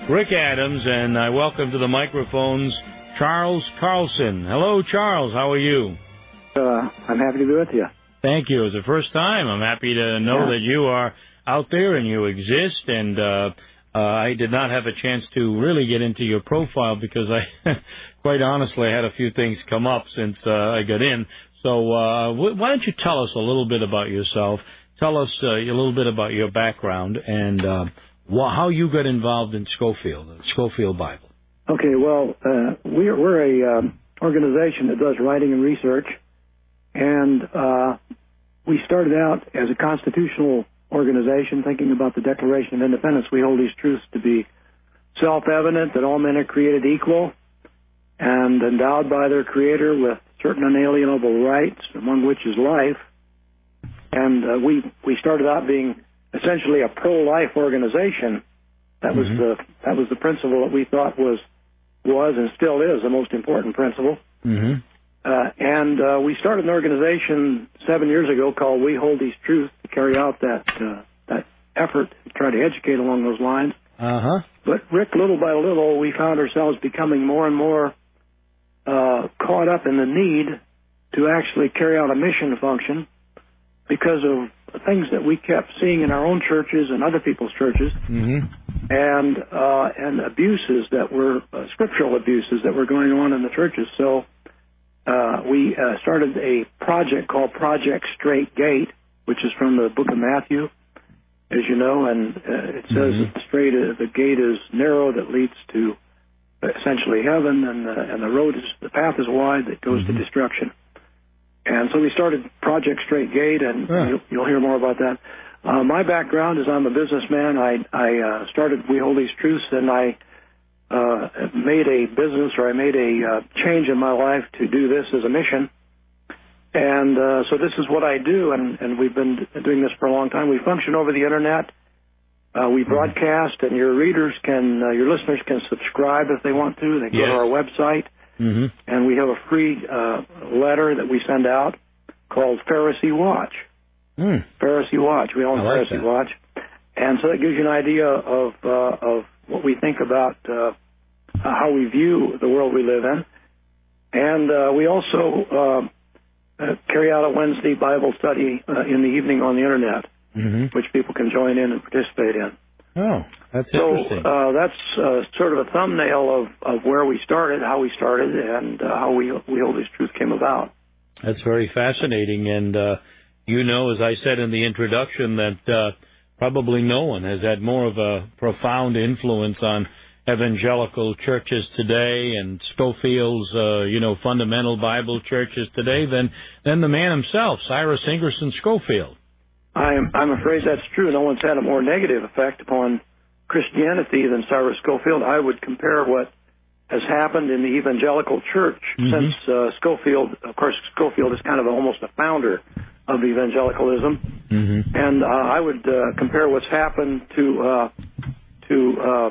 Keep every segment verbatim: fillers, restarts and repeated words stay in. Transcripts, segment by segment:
Rick Adams, and I welcome to the microphones Charles Carlson. Hello, Charles. How are you? Uh, I'm happy to be with you. Thank you. It's the first time. I'm happy to know yeah. that you are out there and you exist, and uh, uh, I did not have a chance to really get into your profile because I, quite honestly, had a few things come up since uh, I got in. So uh, why don't you tell us a little bit about yourself? Tell us uh, a little bit about your background and uh, wh- how you got involved in Scofield, the Scofield Bible. Okay, well, uh, we're, we're a um, organization that does writing and research, and uh, we started out as a constitutional organization thinking about the Declaration of Independence. We hold these truths to be self-evident, that all men are created equal and endowed by their Creator with certain unalienable rights, among which is life. And uh, we we started out being essentially a pro-life organization. That was mm-hmm. the that was the principle that we thought was was and still is the most important principle. Mm-hmm. Uh, and uh, we started an organization seven years ago called We Hold These Truths to carry out that uh, that effort to try to educate along those lines. Uh-huh. But, Rick, little by little, we found ourselves becoming more and more uh, caught up in the need to actually carry out a mission function because of things that we kept seeing in our own churches and other people's churches, mm-hmm. and uh, and abuses that were, uh, scriptural abuses that were going on in the churches. So uh, we uh, started a project called Project Straight Gate, which is from the book of Matthew, as you know, and uh, it says mm-hmm. that the straight uh, the gate is narrow that leads to essentially heaven, and the, and the road is the path is wide that goes mm-hmm. to destruction. And so we started Project Straight Gate, and yeah. you'll, you'll hear more about that. Uh, my background is I'm a businessman. I, I uh, started We Hold These Truths, and I uh, made a business, or I made a uh, change in my life to do this as a mission. And uh, so this is what I do, and, and we've been doing this for a long time. We function over the Internet. Uh, we broadcast, and your readers can, uh, your listeners can subscribe if they want to. They go yes. to our website. Mm-hmm. And we have a free uh, letter that we send out called Pharisee Watch. Mm. Pharisee Watch. We own like Pharisee that. Watch. And so that gives you an idea of uh, of what we think about uh, how we view the world we live in. And uh, we also uh, uh, carry out a Wednesday Bible study uh, in the evening on the Internet, mm-hmm. which people can join in and participate in. Oh, that's so, interesting. So uh, that's uh, sort of a thumbnail of, of where we started, how we started, and uh, how we we Hold These Truths came about. That's very fascinating. And uh, you know, as I said in the introduction, that uh, probably no one has had more of a profound influence on evangelical churches today and Scofield's, uh, you know, fundamental Bible churches today than, than the man himself, Cyrus Ingerson Scofield. I'm, I'm afraid that's true. No one's had a more negative effect upon Christianity than Cyrus Scofield. I would compare what has happened in the evangelical church mm-hmm. since uh, Scofield. Of course, Scofield is kind of almost a founder of evangelicalism, mm-hmm. and uh, I would uh, compare what's happened to uh, to uh,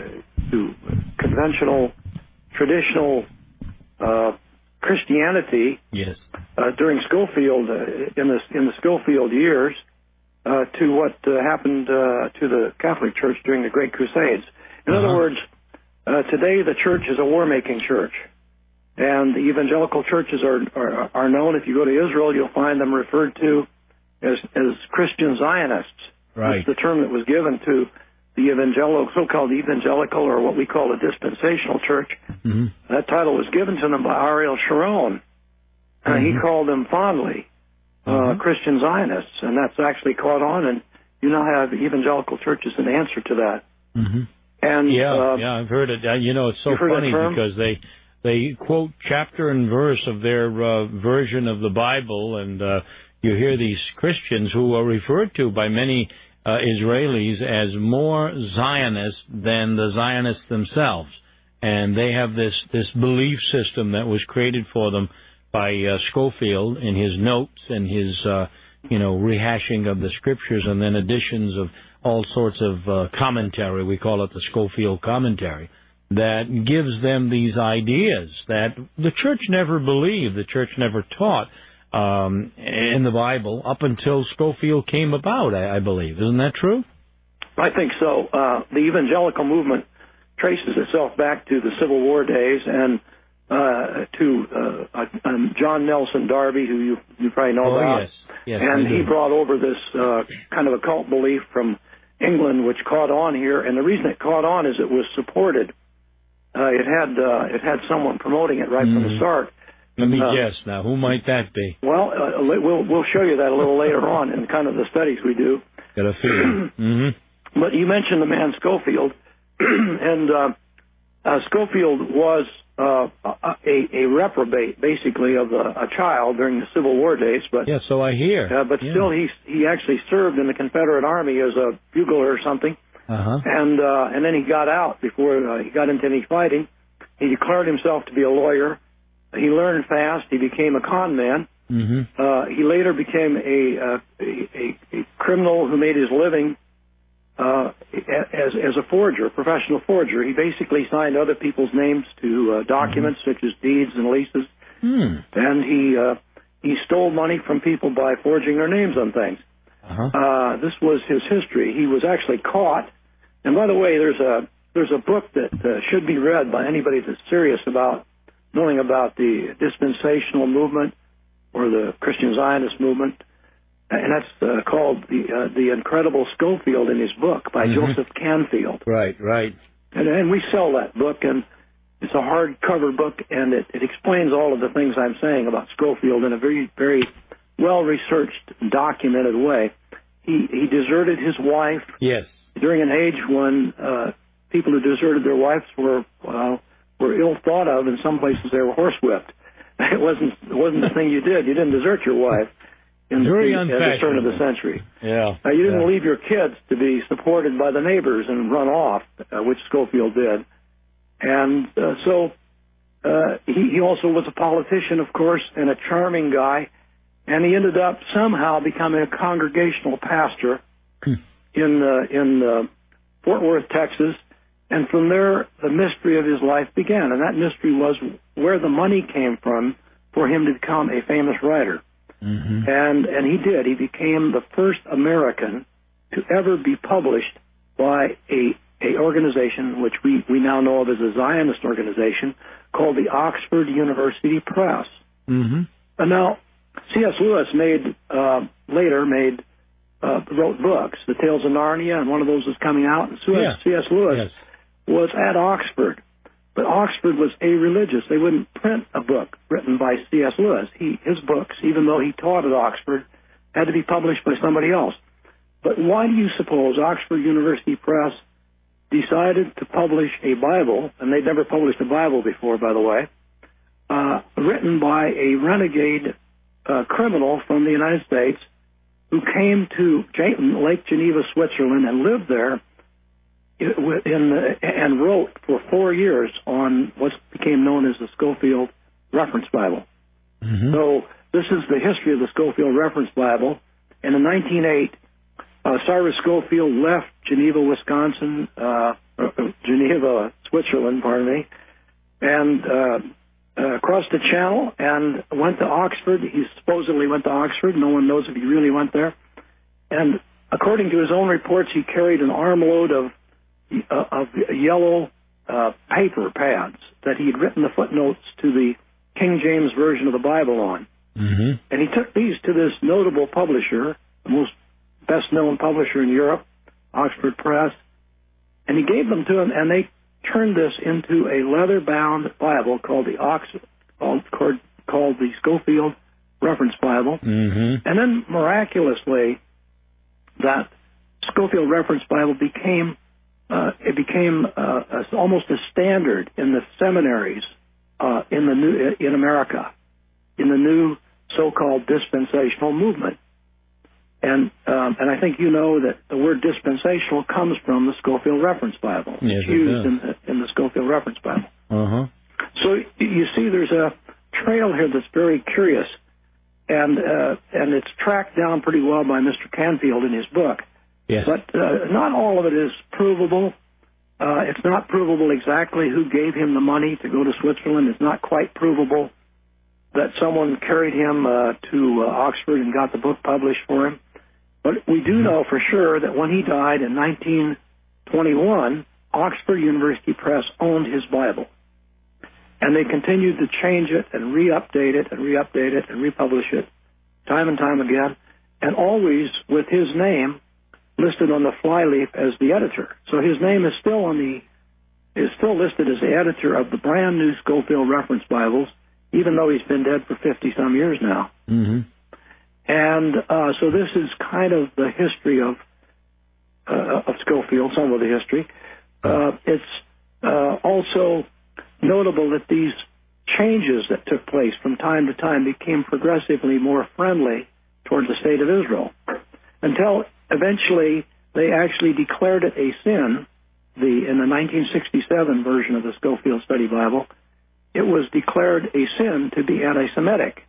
to conventional, traditional uh, Christianity. Yes. Uh, during Scofield, uh, in the in the Scofield years. Uh, to what uh, happened uh, to the Catholic Church during the Great Crusades. In uh-huh. other words, uh, today the church is a war-making church, and the evangelical churches are, are are known. If you go to Israel, you'll find them referred to as as Christian Zionists. Right. That's the term that was given to the evangelical, so-called evangelical, or what we call a dispensational church. Mm-hmm. That title was given to them by Ariel Sharon, and mm-hmm. he called them fondly Uh, uh-huh. Christian Zionists, and that's actually caught on, and you now have evangelical churches in answer to that. Mm-hmm. And yeah, uh, yeah, I've heard it. Uh, you know, it's so funny because they they quote chapter and verse of their uh, version of the Bible, and uh, you hear these Christians who are referred to by many uh, Israelis as more Zionists than the Zionists themselves, and they have this this belief system that was created for them by uh, Scofield in his notes and his, uh, you know, rehashing of the scriptures, and then additions of all sorts of uh, commentary. We call it the Scofield commentary, that gives them these ideas that the church never believed, the church never taught um, in the Bible up until Scofield came about, I, I believe. Isn't that true? I think so. Uh, the evangelical movement traces itself back to the Civil War days and uh, to uh, um, John Nelson Darby, who you, you probably know oh, about. Yes. Yes, and he brought over this uh, kind of occult belief from England, which caught on here. And the reason it caught on is it was supported. Uh, it had uh, it had someone promoting it right mm-hmm. from the start. Let me uh, guess now. Who might that be? Well, uh, we'll we'll show you that a little later on in kind of the studies we do. Got a feeling. mm-hmm. But you mentioned the man Schofield, and uh, uh, Schofield was uh, a, a reprobate, basically, of a, a child during the Civil War days. But yeah, so I hear. Uh, but yeah. still, he he actually served in the Confederate Army as a bugler or something. Uh-huh. And uh, and then he got out before uh, he got into any fighting. He declared himself to be a lawyer. He learned fast. He became a con man. Mm-hmm. Uh, he later became a, uh, a, a criminal who made his living uh, as as a forger, a professional forger. He basically signed other people's names to uh, documents mm-hmm. such as deeds and leases, mm. and he uh, he stole money from people by forging their names on things. Uh-huh. Uh, this was his history. He was actually caught. And by the way, there's a there's a book that uh, should be read by anybody that's serious about knowing about the dispensational movement or the Christian Zionist movement, and that's uh, called the uh, the Incredible Schofield in his book by mm-hmm. Joseph Canfield. Right, right. And, and we sell that book, and it's a hardcover book, and it, it explains all of the things I'm saying about Schofield in a very, very well-researched, documented way. He he deserted his wife. Yes. During an age when uh, people who deserted their wives were uh, were ill thought of. In some places, they were horsewhipped. It wasn't it wasn't the thing you did. You didn't desert your wife in Very the, at the turn of the century. Yeah. Uh, you didn't yeah. leave your kids to be supported by the neighbors and run off, uh, which Schofield did. And uh, so uh, he, he also was a politician, of course, and a charming guy. And he ended up somehow becoming a congregational pastor hmm. in uh, in uh, Fort Worth, Texas. And from there, the mystery of his life began. And that mystery was where the money came from for him to become a famous writer. Mm-hmm. And and he did. He became the first American to ever be published by a a organization which we, we now know of as a Zionist organization called the Oxford University Press. Mm-hmm. And now, C S. Lewis made uh, later made uh, wrote books, The Tales of Narnia, and one of those is coming out. And yeah. C S. Lewis yes. was at Oxford, but Oxford was a-religious. They wouldn't print a book written by C S. Lewis. He his books, even though he taught at Oxford, had to be published by somebody else. But why do you suppose Oxford University Press decided to publish a Bible, and they'd never published a Bible before, by the way, uh, written by a renegade uh, criminal from the United States who came to Lake Geneva, Switzerland, and lived there in, in, and wrote for four years on what became known as the Schofield Reference Bible. Mm-hmm. So this is the history of the Schofield Reference Bible. And in nineteen oh eight, uh, Cyrus Schofield left Geneva, Wisconsin, uh, Geneva, Switzerland, pardon me, and uh, uh, crossed the Channel and went to Oxford. He supposedly went to Oxford. No one knows if he really went there. And according to his own reports, he carried an armload of uh, of yellow uh, paper pads that he had written the footnotes to the King James Version of the Bible on. Mm-hmm. And he took these to this notable publisher, the most best-known publisher in Europe, Oxford Press, and he gave them to him, and they turned this into a leather-bound Bible called the Oxford, called, called the Schofield Reference Bible. Mm-hmm. And then miraculously, that Schofield Reference Bible became uh, it became uh, a, almost a standard in the seminaries uh, in the new in America, in the new so-called dispensational movement. And um, and I think you know that the word dispensational comes from the Schofield Reference Bible. Yes, it's used it in the, in the Schofield Reference Bible. Uh-huh. So you see there's a trail here that's very curious, and uh, and it's tracked down pretty well by Mister Canfield in his book. Yes. But uh, not all of it is provable. Uh, it's not provable exactly who gave him the money to go to Switzerland. It's not quite provable that someone carried him uh, to uh, Oxford and got the book published for him. But we do know for sure that when he died in nineteen twenty-one, Oxford University Press owned his Bible. And they continued to change it and re-update it and re-update it and republish it time and time again, and always with his name listed on the flyleaf as the editor. So his name is still on the is still listed as the editor of the brand new Scofield Reference Bibles, even though he's been dead for fifty some years now. Mm-hmm. And uh, so this is kind of the history of uh, of Scofield, some of the history. Uh, it's uh, also notable that these changes that took place from time to time became progressively more friendly towards the state of Israel, until eventually they actually declared it a sin. The in the nineteen sixty-seven version of the Scofield Study Bible, it was declared a sin to be anti-Semitic.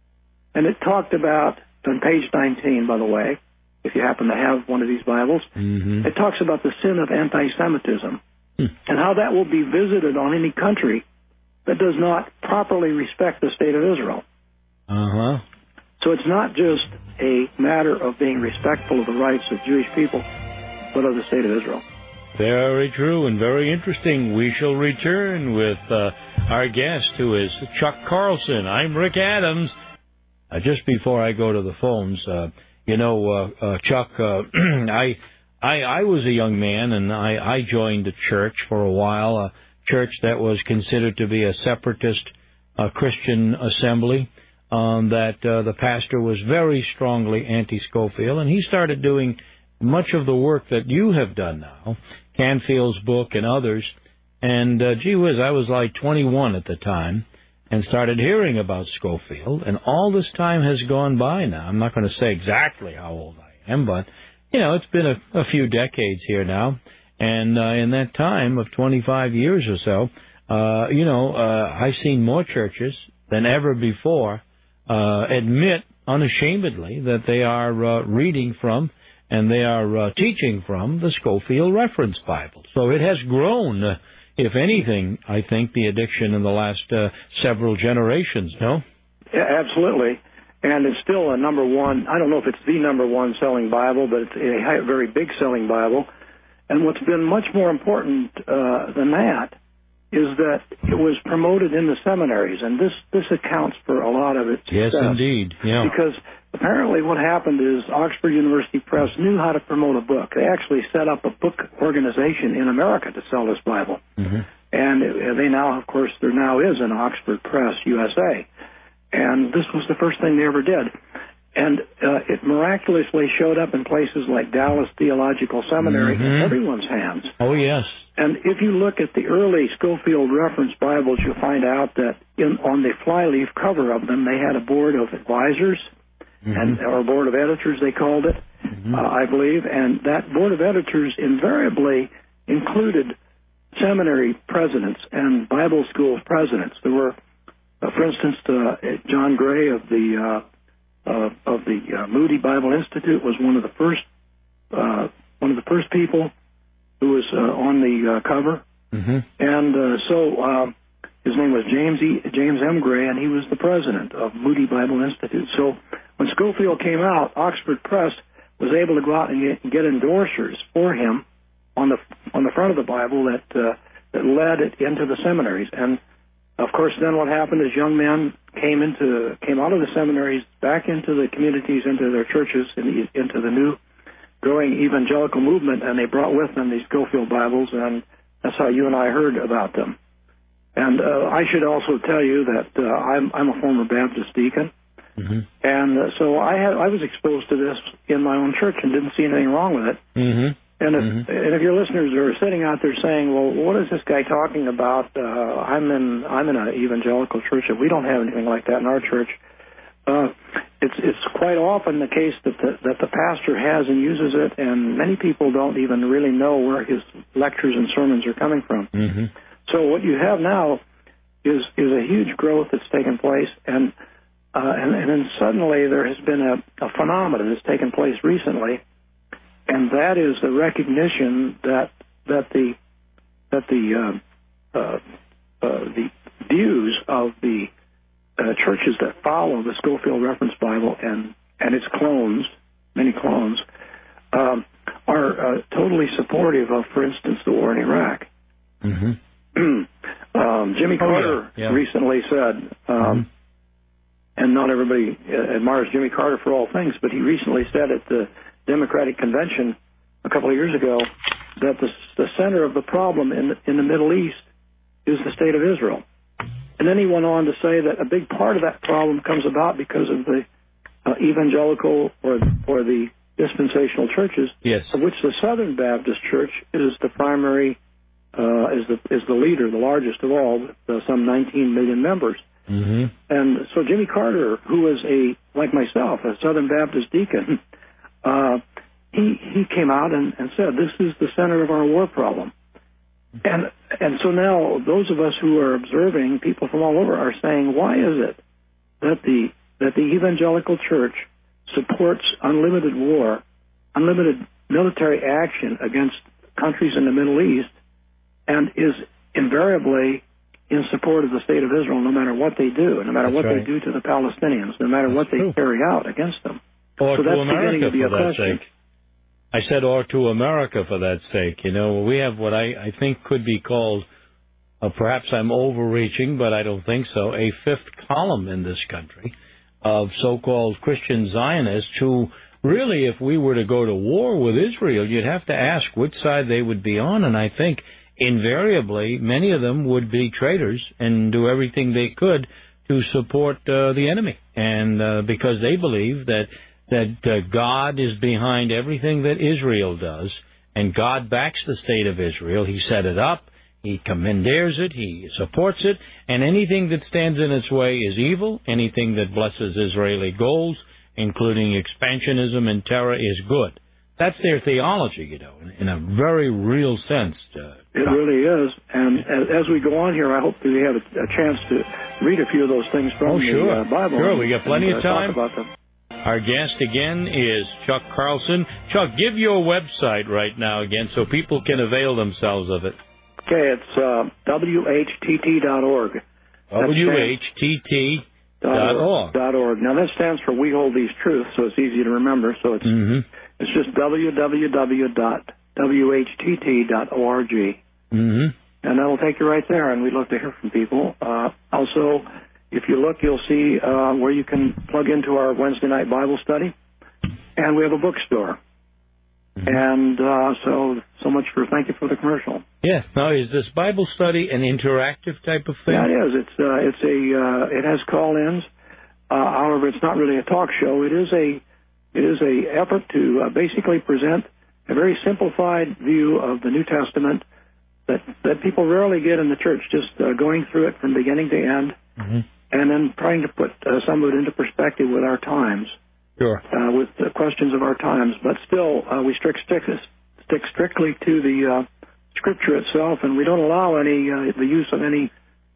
And it talked about, on page nineteen, by the way, if you happen to have one of these Bibles, mm-hmm. it talks about the sin of anti-Semitism hmm. and how that will be visited on any country that does not properly respect the state of Israel. Uh-huh. So it's not just a matter of being respectful of the rights of Jewish people, but of the state of Israel. Very true and very interesting. We shall return with uh, our guest, who is Chuck Carlson. I'm Rick Adams. Uh, just before I go to the phones, uh, you know, uh, uh, Chuck, uh, I, I I was a young man, and I, I joined a church for a while, a church that was considered to be a separatist uh, Christian assembly, um, that uh, the pastor was very strongly anti-Scofield, and he started doing much of the work that you have done now, Canfield's book and others. And, uh, gee whiz, I was like twenty-one at the time and started hearing about Scofield, and all this time has gone by now. I'm not going to say exactly how old I am, but, you know, it's been a, a few decades here now. And uh, in that time of twenty-five years or so, uh, you know, uh, I've seen more churches than ever before uh, admit unashamedly that they are uh, reading from and they are uh, teaching from the Scofield Reference Bible. So it has grown, uh, if anything, I think, the addiction in the last uh, several generations, no? Yeah, absolutely. And it's still a number one, I don't know if it's the number one selling Bible, but it's a very big selling Bible. And what's been much more important uh, than that is that it was promoted in the seminaries, and this, this accounts for a lot of its success. Yes, indeed. Yeah. Because apparently what happened is Oxford University Press knew how to promote a book. They actually set up a book organization in America to sell this Bible. Mm-hmm. And they now, of course, there now is an Oxford Press U S A. And this was the first thing they ever did. And uh, it miraculously showed up in places like Dallas Theological Seminary mm-hmm. in everyone's hands. Oh, yes. And if you look at the early Scofield Reference Bibles, you'll find out that in, on the flyleaf cover of them, they had a board of advisors, mm-hmm. and or a board of editors, they called it, mm-hmm. uh, I believe. And that board of editors invariably included seminary presidents and Bible school presidents. There were, uh, for instance, uh, John Gray of the uh, uh, of the uh, Moody Bible Institute was one of the first uh, one of the first people who was uh, on the uh, cover, mm-hmm. and uh, so uh, his name was James E. James M. Gray, and he was the president of Moody Bible Institute. So when Scofield came out, Oxford Press was able to go out and get, get endorsers for him on the on the front of the Bible that uh, that led it into the seminaries. And of course, then what happened is young men came into came out of the seminaries back into the communities, into their churches, in, into the new growing evangelical movement, and they brought with them these Scofield Bibles, and that's how you and I heard about them. And uh, I should also tell you that uh, I'm, I'm a former Baptist deacon, mm-hmm. and uh, so I had I was exposed to this in my own church and didn't see anything wrong with it. Mm-hmm. And if, mm-hmm. and if your listeners are sitting out there saying, "Well, what is this guy talking about?" Uh, I'm in I'm in an evangelical church, and we don't have anything like that in our church. Uh, it's it's quite often the case that the, that the pastor has and uses it, and many people don't even really know where his lectures and sermons are coming from. Mm-hmm. So what you have now is is a huge growth that's taken place, and uh, and, and then suddenly there has been a, a phenomenon that's taken place recently, and that is the recognition that that the that the uh, uh, uh, the views of the Uh, churches that follow the Scofield Reference Bible and, and its clones, many clones, um, are uh, totally supportive of, for instance, the war in Iraq. Mm-hmm. um, Jimmy Carter oh, yeah. Yeah. recently said, um, mm-hmm. and not everybody admires Jimmy Carter for all things, but he recently said at the Democratic Convention a couple of years ago that the, the center of the problem in the, in the Middle East is the state of Israel. And then he went on to say that a big part of that problem comes about because of the uh, evangelical or or the dispensational churches, yes. of which the Southern Baptist Church is the primary, uh, is the is the leader, the largest of all, with uh, some nineteen million members. Mm-hmm. And so Jimmy Carter, who is a, like myself, a Southern Baptist deacon, uh, he he came out and, and said, this is the center of our war problem. And and so now those of us who are observing, people from all over, are saying, why is it that the that the evangelical church supports unlimited war, unlimited military action against countries in the Middle East, and is invariably in support of the state of Israel, no matter what they do, no matter that's what right. they do to the Palestinians, no matter that's what they true. carry out against them. Or so to that's America, beginning to be for a that question. sake. I said, or to America, for that sake. You know, we have what I, I think could be called, uh, perhaps I'm overreaching, but I don't think so, a fifth column in this country of so-called Christian Zionists who really, if we were to go to war with Israel, you'd have to ask which side they would be on, and I think invariably many of them would be traitors and do everything they could to support uh, the enemy, and uh, because they believe that that uh, God is behind everything that Israel does, and God backs the state of Israel. He set it up, He commandeers it, He supports it, and anything that stands in its way is evil. Anything that blesses Israeli goals, including expansionism and terror, is good. That's their theology, you know, in a very real sense. Uh, it really is. And as, as we go on here, I hope that we have a, a chance to read a few of those things from oh, sure. the uh, Bible. Sure, we got plenty and, uh, of time. Talk about them. Our guest again is Chuck Carlson. Chuck, give your website right now again so people can avail themselves of it. Okay, it's uh, W H T T dot org. W H T T dot org. Dot org. Now that stands for We Hold These Truths, so it's easy to remember. So it's mm-hmm. it's just w w w dot w h t t dot org. Mm-hmm. And that'll take you right there, and we'd love to hear from people. Uh, also, if you look, you'll see uh, where you can plug into our Wednesday night Bible study, and we have a bookstore. Mm-hmm. And uh, so, so much for thank you for the commercial. Yeah. Now, is this Bible study an interactive type of thing? Yeah, it is. It's uh, it's a uh, it has call-ins. Uh, however, it's not really a talk show. It is a it is a effort to uh, basically present a very simplified view of the New Testament that that people rarely get in the church. Just uh, going through it from beginning to end. Mm-hmm. And then trying to put uh, some of it into perspective with our times, sure, uh, with the questions of our times. But still, uh, we stick, stick, stick strictly to the uh, Scripture itself, and we don't allow any uh, the use of any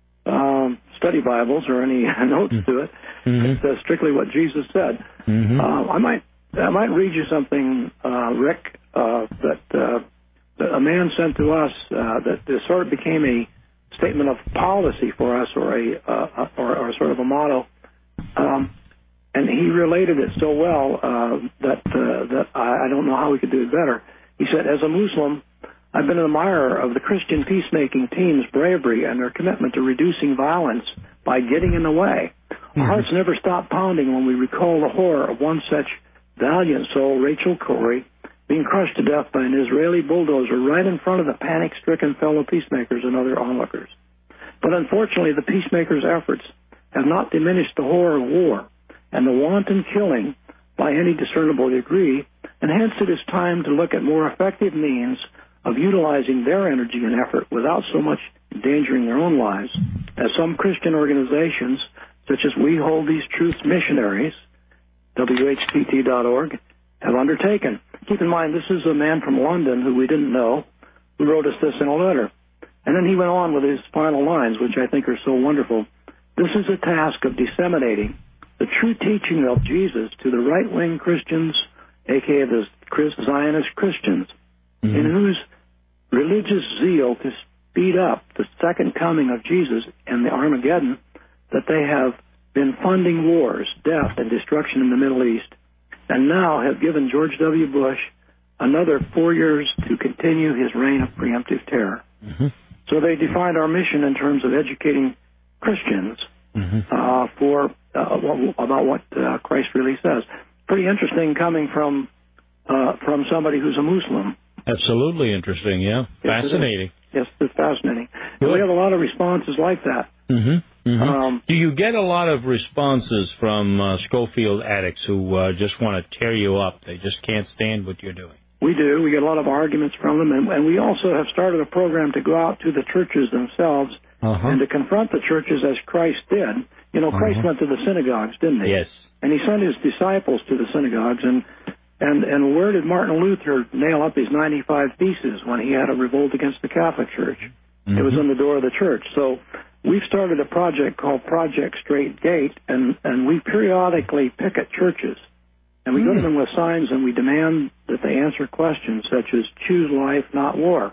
um, study Bibles or any notes mm-hmm. to it. Mm-hmm. It's uh, strictly what Jesus said. Mm-hmm. Uh, I might I might read you something, uh, Rick, uh, that, uh, that a man sent to us uh, that sort of became a statement of policy for us, or a uh, or, or sort of a motto, um, and he related it so well uh, that uh, that I, I don't know how we could do it better. He said, "As a Muslim, I've been an admirer of the Christian peacemaking team's bravery and their commitment to reducing violence by getting in the way. Mm-hmm. Our hearts never stop pounding when we recall the horror of one such valiant soul, Rachel Corrie, being crushed to death by an Israeli bulldozer right in front of the panic-stricken fellow peacemakers and other onlookers. But unfortunately, the peacemakers' efforts have not diminished the horror of war and the wanton killing by any discernible degree, and hence it is time to look at more effective means of utilizing their energy and effort without so much endangering their own lives, as some Christian organizations, such as We Hold These Truths Missionaries, W H T T dot org, have undertaken." Keep in mind, this is a man from London who we didn't know, who wrote us this in a letter. And then he went on with his final lines, which I think are so wonderful. "This is a task of disseminating the true teaching of Jesus to the right-wing Christians, a k a the Zionist Christians, mm-hmm. in whose religious zeal to speed up the second coming of Jesus and the Armageddon, that they have been funding wars, death, and destruction in the Middle East, and now have given George W. Bush another four years to continue his reign of preemptive terror. Mm-hmm. So they defined our mission in terms of educating Christians mm-hmm. uh, for uh, about what uh, Christ really says. Pretty interesting coming from uh, from somebody who's a Muslim. Absolutely interesting, yeah. Yes, Fascinating. It yes, it's fascinating. And we have a lot of responses like that. Mm-hmm. Mm-hmm. Um, Do you get a lot of responses from uh, Scofield addicts who uh, just want to tear you up? They just can't stand what you're doing. We do. We get a lot of arguments from them, and, and we also have started a program to go out to the churches themselves uh-huh. and to confront the churches as Christ did. You know, Christ uh-huh. went to the synagogues, didn't he? Yes. And he sent his disciples to the synagogues, and and and where did Martin Luther nail up his ninety-five Theses when he had a revolt against the Catholic Church? Mm-hmm. It was on the door of the church. So we've started a project called Project Straight Gate, and, and we periodically pick at churches. And we mm. go to them with signs, and we demand that they answer questions such as, choose life, not war.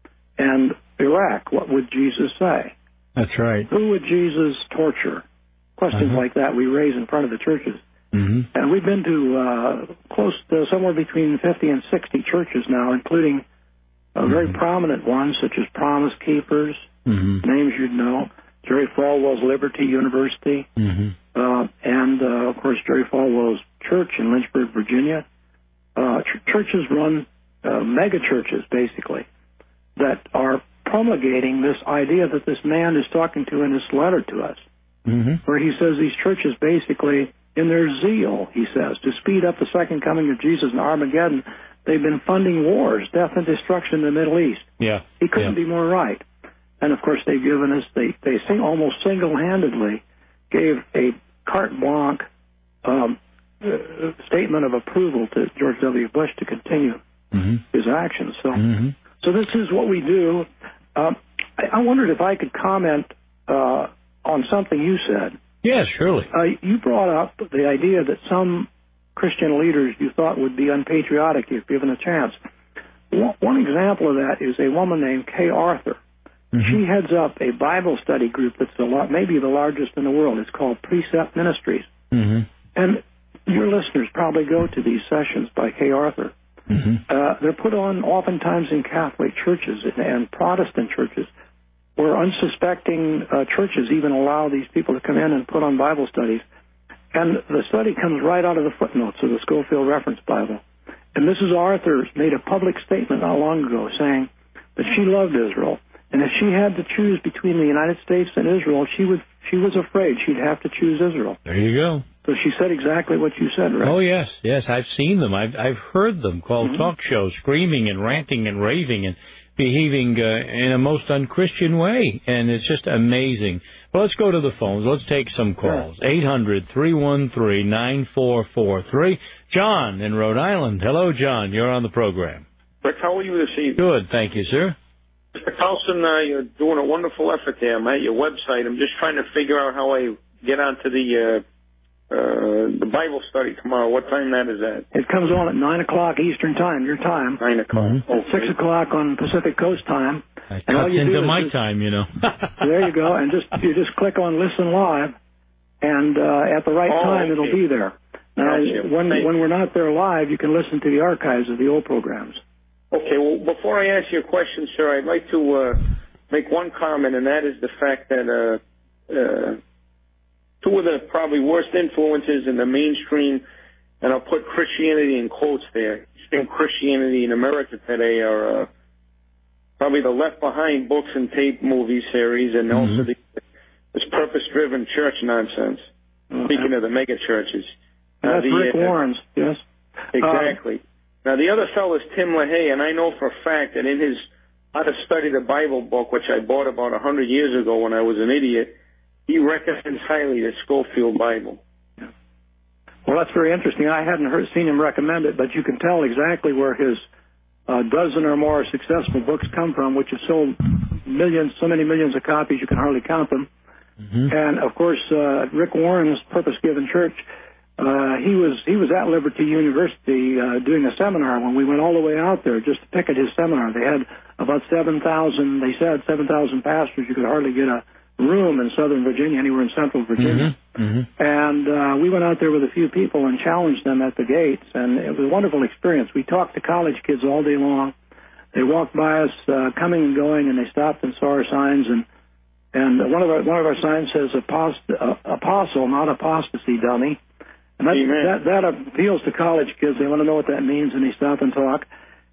And Iraq, what would Jesus say? That's right. Who would Jesus torture? Questions uh-huh. like that we raise in front of the churches. Mm-hmm. And we've been to uh, close to somewhere between fifty and sixty churches now, including uh, mm-hmm. very prominent ones such as Promise Keepers, mm-hmm. names you'd know, Jerry Falwell's Liberty University, mm-hmm. uh, and, uh, of course, Jerry Falwell's church in Lynchburg, Virginia. Uh, ch- churches run uh, mega churches, basically, that are promulgating this idea that this man is talking to in this letter to us, mm-hmm. where he says these churches basically, in their zeal, he says, to speed up the second coming of Jesus and Armageddon, they've been funding wars, death and destruction in the Middle East. Yeah. He couldn't yeah. be more right. And, of course, they've given us, they, they sing, almost single-handedly gave a carte blanche um, uh, statement of approval to George W. Bush to continue mm-hmm. his actions. So mm-hmm. so this is what we do. Um, I, I wondered if I could comment uh, on something you said. Yes, surely. Uh, you brought up the idea that some Christian leaders you thought would be unpatriotic if given a chance. One, one example of that is a woman named Kay Arthur. Mm-hmm. She heads up a Bible study group that's a lot, maybe the largest in the world. It's called Precept Ministries. Mm-hmm. And your listeners probably go to these sessions by Kay Arthur. Mm-hmm. Uh, they're put on oftentimes in Catholic churches and, and Protestant churches, where unsuspecting uh, churches even allow these people to come in and put on Bible studies. And the study comes right out of the footnotes of the Scofield Reference Bible. And Missus Arthur made a public statement not long ago saying that she loved Israel. And if she had to choose between the United States and Israel, she would. She was afraid she'd have to choose Israel. There you go. So she said exactly what you said, right? Oh, yes, yes. I've seen them. I've I've heard them called mm-hmm. talk shows, screaming and ranting and raving and behaving uh, in a most unchristian way. And it's just amazing. Well, let's go to the phones. Let's take some calls. eight hundred, three one three, nine four four three. John in Rhode Island. Hello, John. You're on the program. Rick, how are you this evening? Good, thank you, sir. Mister Carlson, uh, you're doing a wonderful effort there. I'm at your website. I'm just trying to figure out how I get onto the uh, uh, the Bible study tomorrow. What time that is at? It comes on at nine o'clock Eastern Time, your time. nine o'clock. Mm-hmm. Okay. six o'clock on Pacific Coast Time. That cuts into my just, time, you know. There you go. And just you just click on Listen Live, and uh, at the right oh, time okay. it'll be there. Now, when, when we're not there live, you can listen to the archives of the old programs. Okay, well, before I ask you a question, sir, I'd like to uh, make one comment, and that is the fact that uh, uh, two of the probably worst influences in the mainstream, and I'll put Christianity in quotes there, extreme Christianity in America today are uh, probably the Left Behind books and tape movie series, and mm-hmm. also the, this purpose-driven church nonsense, okay. speaking of the mega churches. Uh, That's the, Rick uh, Warren's, yes. Exactly. Um, Now, the other fellow is Tim LaHaye, and I know for a fact that in his How to Study the Bible book, which I bought about a hundred years ago when I was an idiot, he recommends highly the Scofield Bible. Yeah. Well, that's very interesting. I hadn't heard, seen him recommend it, but you can tell exactly where his uh, dozen or more successful books come from, which have sold millions, so many millions of copies you can hardly count them. Mm-hmm. And, of course, uh, Rick Warren's Purpose-Given Church, Uh, he was he was at Liberty University uh, doing a seminar when we went all the way out there just to pick at his seminar. They had about seven thousand, they said seven thousand pastors. You could hardly get a, room in Southern Virginia, anywhere in Central Virginia. Mm-hmm. Mm-hmm. And uh, we went out there with a few people and challenged them at the gates, and it was a wonderful experience. We talked to college kids all day long. They walked by us, uh, coming and going, and they stopped and saw our signs. And and one of our one of our signs says apost- uh, "apostle," not apostasy, dummy. And that, that that appeals to college kids. They want to know what that means, and they stop and talk.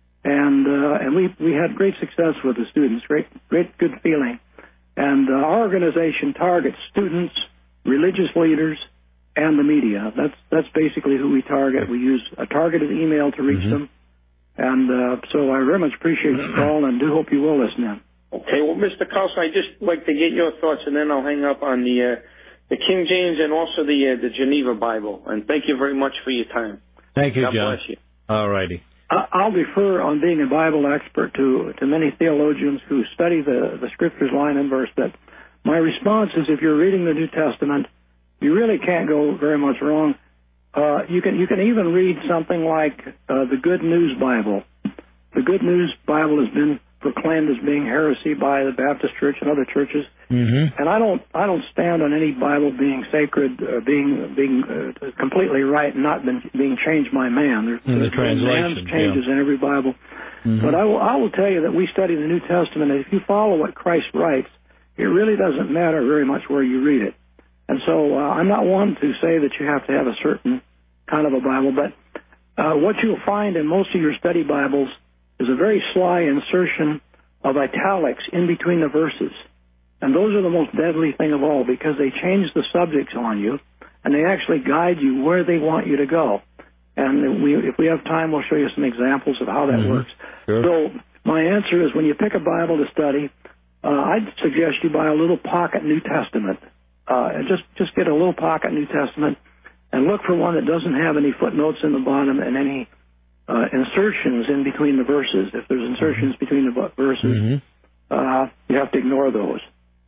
And uh, and we we had great success with the students. Great great good feeling. And uh, our organization targets students, religious leaders, and the media. That's that's basically who we target. We use a targeted email to reach mm-hmm. them. And uh, so I very much appreciate the call and do hope you will listen in. Okay, well, Mister Carlson, I'd just like to get your thoughts, and then I'll hang up on the uh, the King James and also the uh, the Geneva Bible. And thank you very much for your time. Thank you, God John. bless you. All righty. I'll defer on being a Bible expert to to many theologians who study the, the Scriptures line and verse. That my response is, if you're reading the New Testament, you really can't go very much wrong. Uh, you can you can even read something like uh, the Good News Bible. The Good News Bible has been proclaimed as being heresy by the Baptist Church and other churches, mm-hmm. and I don't I don't stand on any Bible being sacred, uh, being being uh, completely right, and not been, being changed by man. There's, in the there's translation, changes yeah. in every Bible, mm-hmm. but I will I will tell you that we study the New Testament, and if you follow what Christ writes, it really doesn't matter very much where you read it. And so uh, I'm not one to say that you have to have a certain kind of a Bible, but uh, what you'll find in most of your study Bibles is a very sly insertion of italics in between the verses. And those are the most deadly thing of all, because they change the subjects on you, and they actually guide you where they want you to go. And we, if we have time, we'll show you some examples of how that mm-hmm. works. Sure. So my answer is, when you pick a Bible to study, uh, I'd suggest you buy a little pocket New Testament. Uh, just, just get a little pocket New Testament and look for one that doesn't have any footnotes in the bottom and any uh, insertions in between the verses. If there's insertions mm-hmm. between the verses, mm-hmm. uh, you have to ignore those.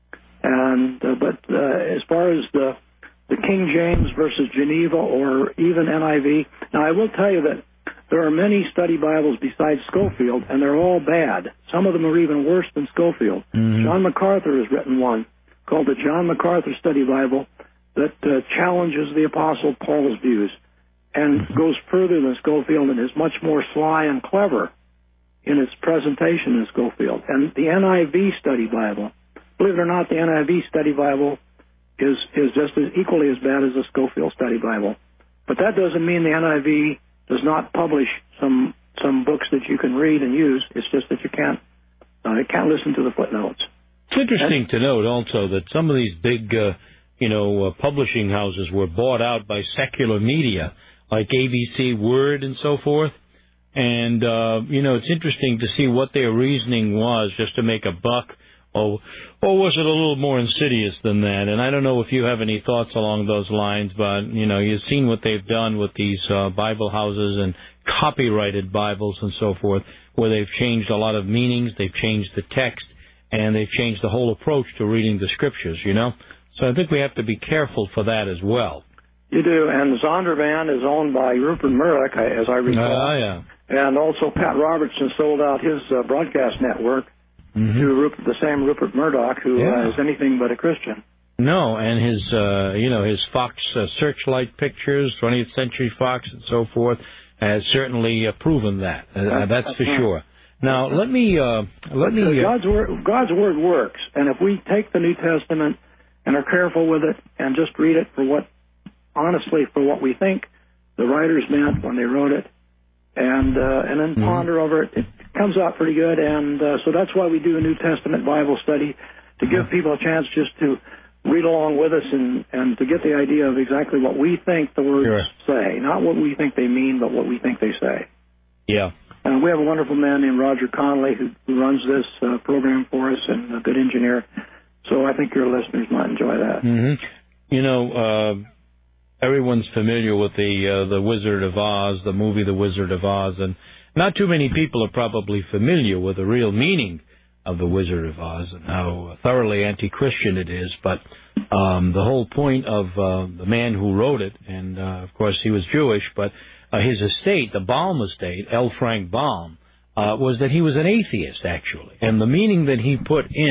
And uh, but uh, as far as the the King James versus Geneva or even N I V, now I will tell you that there are many study Bibles besides Scofield, and they're all bad. Some of them are even worse than Scofield. Mm-hmm. John MacArthur has written one called the John MacArthur Study Bible that uh, challenges the Apostle Paul's views and mm-hmm. goes further than Scofield and is much more sly and clever in its presentation than Scofield. And the N I V Study Bible, believe it or not, the N I V Study Bible is is just as equally as bad as the Scofield Study Bible. But that doesn't mean the N I V does not publish some some books that you can read and use. It's just that you can't uh, you can't listen to the footnotes. It's interesting and, to note also that some of these big uh, you know uh, publishing houses were bought out by secular media like A B C, Word, and so forth. And uh, you know it's interesting to see what their reasoning was, just to make a buck. Or, or was it a little more insidious than that? And I don't know if you have any thoughts along those lines, but, you know, you've seen what they've done with these uh, Bible houses and copyrighted Bibles and so forth, where they've changed a lot of meanings, they've changed the text, and they've changed the whole approach to reading the Scriptures, you know? So I think we have to be careful for that as well. You do, and Zondervan is owned by Rupert Murdoch, as I recall. Oh, yeah. And also Pat Robertson sold out his uh, broadcast network. Mm-hmm. To Rupert, the same Rupert Murdoch, who yeah. uh, is anything but a Christian. No, and his, uh, you know, his Fox uh, Searchlight pictures, twentieth Century Fox, and so forth, has certainly uh, proven that. Uh, that's for sure. Now, let me, uh, let me. Uh, God's word, God's word works, and if we take the New Testament and are careful with it and just read it for what, honestly, for what we think the writers meant when they wrote it, and uh, and then mm-hmm. ponder over it, it comes out pretty good. And uh, so that's why we do a New Testament Bible study, to give mm-hmm. people a chance just to read along with us and, and to get the idea of exactly what we think the words sure. say, not what we think they mean, but what we think they say. Yeah. And we have a wonderful man named Roger Connolly who, who runs this uh, program for us, and a good engineer. So I think your listeners might enjoy that. Mm-hmm. You know, uh, everyone's familiar with the uh, the Wizard of Oz, the movie The Wizard of Oz, and not too many people are probably familiar with the real meaning of The Wizard of Oz and how thoroughly anti-Christian it is. But um, the whole point of uh, the man who wrote it, and uh, of course he was Jewish, but uh, his estate, the Baum estate, L. Frank Baum, uh, was that he was an atheist, actually. And the meaning that he put in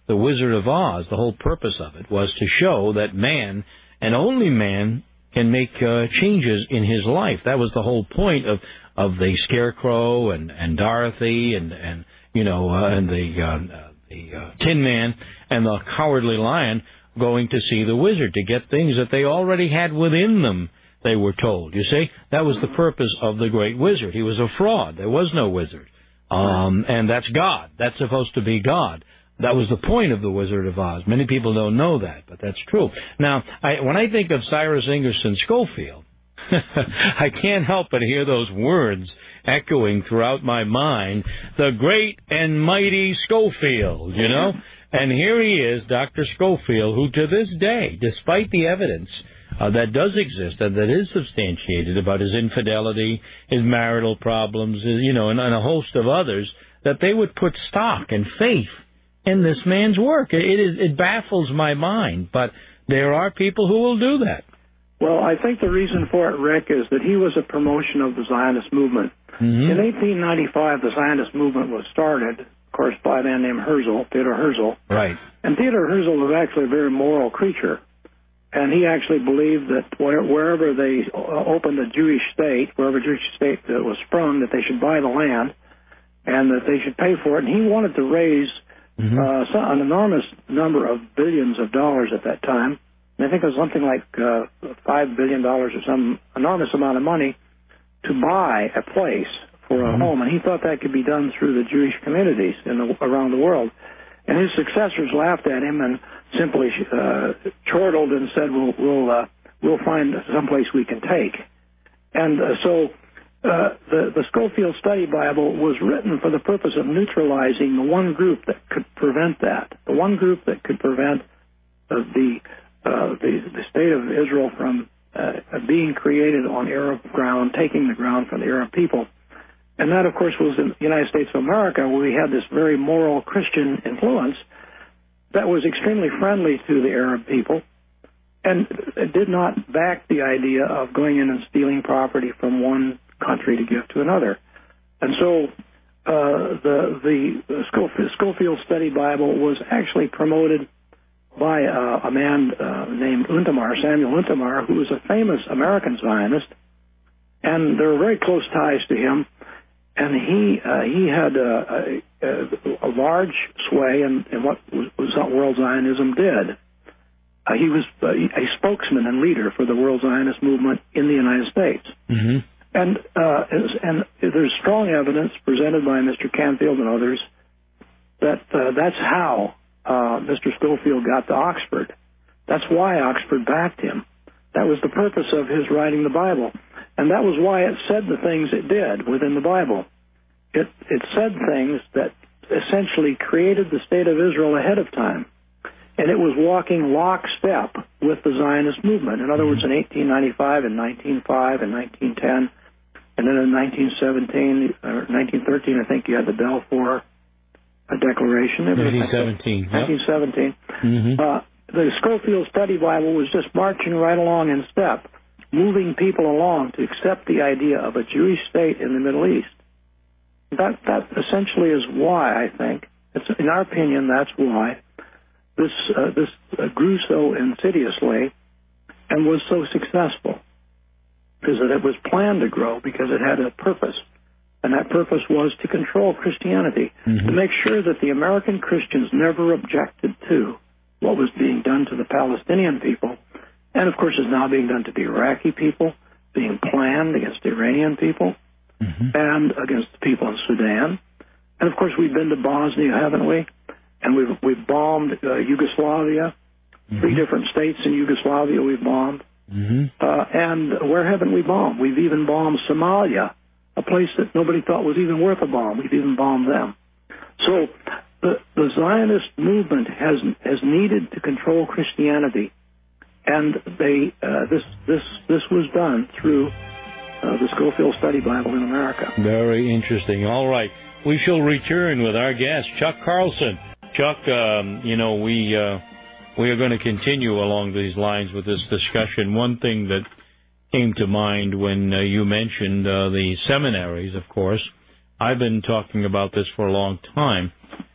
the Wizard of Oz, the whole purpose of it was to show that man, and only man, can make uh, changes in his life. That was the whole point of, of the Scarecrow and, and Dorothy and, and you know, uh, and the, uh, the uh, Tin Man and the Cowardly Lion going to see the wizard to get things that they already had within them, they were told. You see, that was the purpose of the great wizard. He was a fraud. There was no wizard. Um, and that's God. That's supposed to be God. That was the point of the Wizard of Oz. Many people don't know that, but that's true. Now, I, when I think of Cyrus Ingerson Schofield, I can't help but hear those words echoing throughout my mind, the great and mighty Schofield, you know? And here he is, Doctor Schofield, who to this day, despite the evidence uh, that does exist and that is substantiated about his infidelity, his marital problems, his, you know, and, and a host of others, that they would put stock and faith in this man's work. It, is, it baffles my mind, but there are people who will do that. Well, I think the reason for it, Rick, is that he was a promotion of the Zionist movement. Mm-hmm. In eighteen ninety-five, the Zionist movement was started, of course, by a man named Herzl, Theodor Herzl. Right. And Theodor Herzl was actually a very moral creature. And he actually believed that wherever they opened a Jewish state, wherever a Jewish state was sprung, that they should buy the land and that they should pay for it. And he wanted to raise mm-hmm. uh, an enormous number of billions of dollars at that time. And I think it was something like uh, five billion dollars or some enormous amount of money to buy a place for a mm-hmm. home. And he thought that could be done through the Jewish communities in the, around the world. And his successors laughed at him and simply uh, chortled and said, "We'll we'll uh, we'll find someplace we can take." And uh, so uh, the the Schofield Study Bible was written for the purpose of neutralizing the one group that could prevent that, the one group that could prevent uh, the, uh, the the state of Israel from uh, being created on Arab ground, taking the ground from the Arab people. And that, of course, was in the United States of America, where we had this very moral Christian influence that was extremely friendly to the Arab people and it did not back the idea of going in and stealing property from one country to give to another. And so uh, the, the Schofield, Schofield Study Bible was actually promoted by uh, a man uh, named Untamar, Samuel Untamar, who was a famous American Zionist, and there were very close ties to him. And he uh, he had uh, a, a large sway in, in what was, what World Zionism did. Uh, he was uh, a spokesman and leader for the World Zionist movement in the United States. Mm-hmm. And uh, and there's strong evidence presented by Mister Canfield and others that uh, that's how uh, Mister Schofield got to Oxford. That's why Oxford backed him. That was the purpose of his writing the Bible. And that was why it said the things it did within the Bible. It it said things that essentially created the state of Israel ahead of time. And it was walking lockstep with the Zionist movement. In other words, in eighteen ninety-five and nineteen oh five and nineteen ten, and then in nineteen seventeen, or nineteen thirteen, I think you had the Balfour Declaration. nineteen seventeen. nineteen seventeen. Mm-hmm. Uh, the Schofield Study Bible was just marching right along in step, moving people along to accept the idea of a Jewish state in the Middle East. That that essentially is why, I think, it's, in our opinion, that's why this uh, this uh, grew so insidiously and was so successful, is that it was planned to grow because it had a purpose, and that purpose was to control Christianity, mm-hmm. to make sure that the American Christians never objected to what was being done to the Palestinian people, and of course is now being done to the Iraqi people, being planned against the Iranian people, mm-hmm. and against the people in Sudan. And of course we've been to Bosnia, haven't we? And we've we've bombed uh, Yugoslavia, mm-hmm. three different states in Yugoslavia we've bombed. Mm-hmm. Uh, and where haven't we bombed? We've even bombed Somalia, a place that nobody thought was even worth a bomb. We've even bombed them. So the, the Zionist movement has has needed to control Christianity. And they uh, this this this was done through uh, the Schofield Study Bible in America. Very interesting. All right, we shall return with our guest, Chuck Carlson. Chuck, um, you know we uh, we are going to continue along these lines with this discussion. One thing that came to mind when uh, you mentioned uh, the seminaries, of course, I've been talking about this for a long time,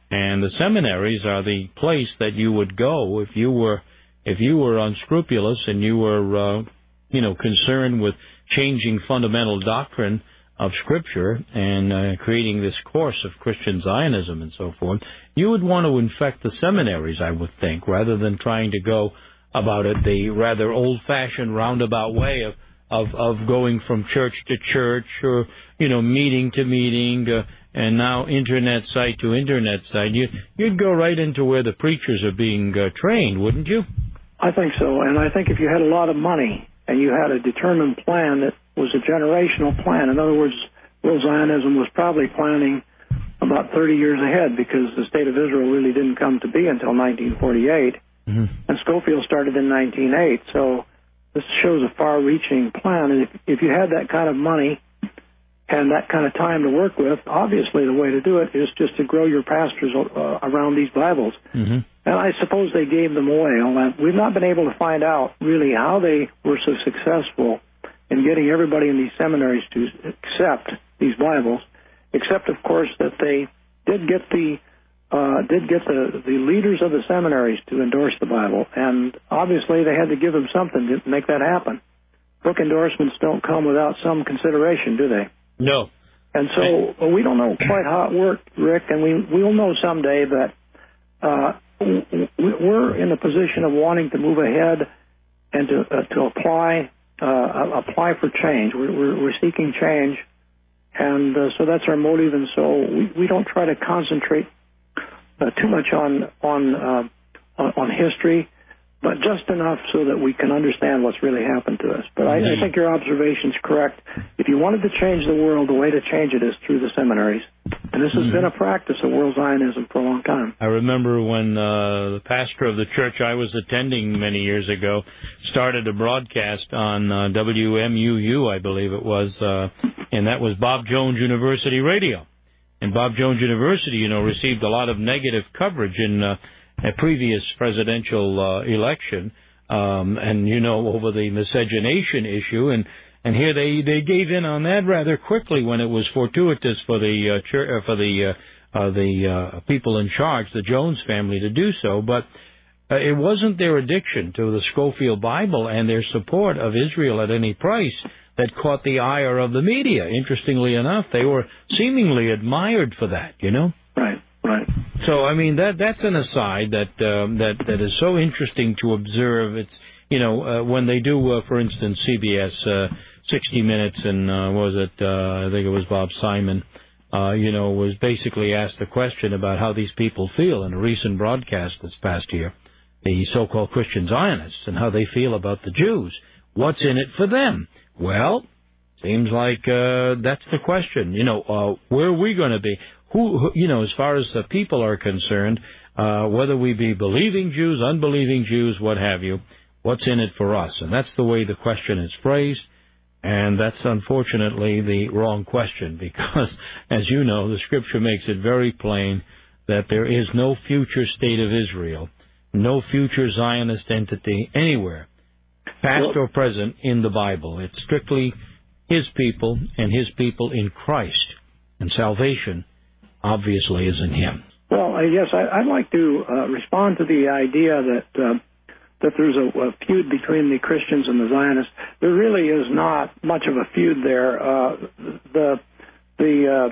And the seminaries are the place that you would go if you were if you were unscrupulous and you were, uh, you know, concerned with changing fundamental doctrine of Scripture and uh, creating this course of Christian Zionism and so forth. You would want to infect the seminaries, I would think, rather than trying to go about it the rather old-fashioned roundabout way of of, of going from church to church or, you know, meeting to meeting uh, and now internet site to internet site. You, you'd go right into where the preachers are being uh, trained, wouldn't you? I think so, and I think if you had a lot of money and you had a determined plan that was a generational plan, in other words, World Zionism was probably planning about thirty years ahead because the State of Israel really didn't come to be until nineteen forty-eight, mm-hmm. and Schofield started in nineteen oh eight, so this shows a far-reaching plan, and if, if you had that kind of money and that kind of time to work with, obviously the way to do it is just to grow your pastors uh, around these Bibles. Mm-hmm. And I suppose they gave them away. We've not been able to find out really how they were so successful in getting everybody in these seminaries to accept these Bibles, except, of course, that they did get the uh, did get the, the leaders of the seminaries to endorse the Bible, and obviously they had to give them something to make that happen. Book endorsements don't come without some consideration, do they? No. And so well, we don't know quite how it worked, Rick, and we we'll know someday. But uh, we're in a position of wanting to move ahead and to uh, to apply uh, apply for change. We're, we're, we're seeking change, and uh, so that's our motive. And so we, we don't try to concentrate uh, too much on on, uh, on on history, but just enough so that we can understand what's really happened to us. But I, I think your observation's correct. If you wanted to change the world, the way to change it is through the seminaries. And this has mm-hmm. been a practice of World Zionism for a long time. I remember when uh, the pastor of the church I was attending many years ago started a broadcast on uh, W M U U, I believe it was, uh, and that was Bob Jones University Radio. And Bob Jones University, you know, received a lot of negative coverage in uh, a previous presidential uh, election, um, and, you know, over the miscegenation issue, and and here they, they gave in on that rather quickly when it was fortuitous for the uh, church, uh, for the uh, uh, the uh, people in charge, the Jones family, to do so. But uh, it wasn't their addiction to the Schofield Bible and their support of Israel at any price that caught the ire of the media. Interestingly enough, they were seemingly admired for that, you know? Right, right. So, I mean, that that's an aside that um, that that is so interesting to observe. It's, you know, uh, when they do, uh, for instance, C B S uh, sixty minutes, and uh, what was it? Uh, I think it was Bob Simon. Uh, you know, was basically asked a question about how these people feel in a recent broadcast this past year, the so-called Christian Zionists, and how they feel about the Jews. What's in it for them? Well, seems like uh, that's the question. You know, uh, where are we going to be? Who, who, you know, as far as the people are concerned, uh, whether we be believing Jews, unbelieving Jews, what have you, what's in it for us? And that's the way the question is phrased, and that's unfortunately the wrong question because, as you know, the Scripture makes it very plain that there is no future state of Israel, no future Zionist entity anywhere, past or present, in the Bible. It's strictly His people and His people in Christ, and salvation obviously is in Him. Well, uh, yes, I, I'd like to uh, respond to the idea that uh, that there's a, a feud between the Christians and the Zionists. There really is not much of a feud there. Uh, the the, uh,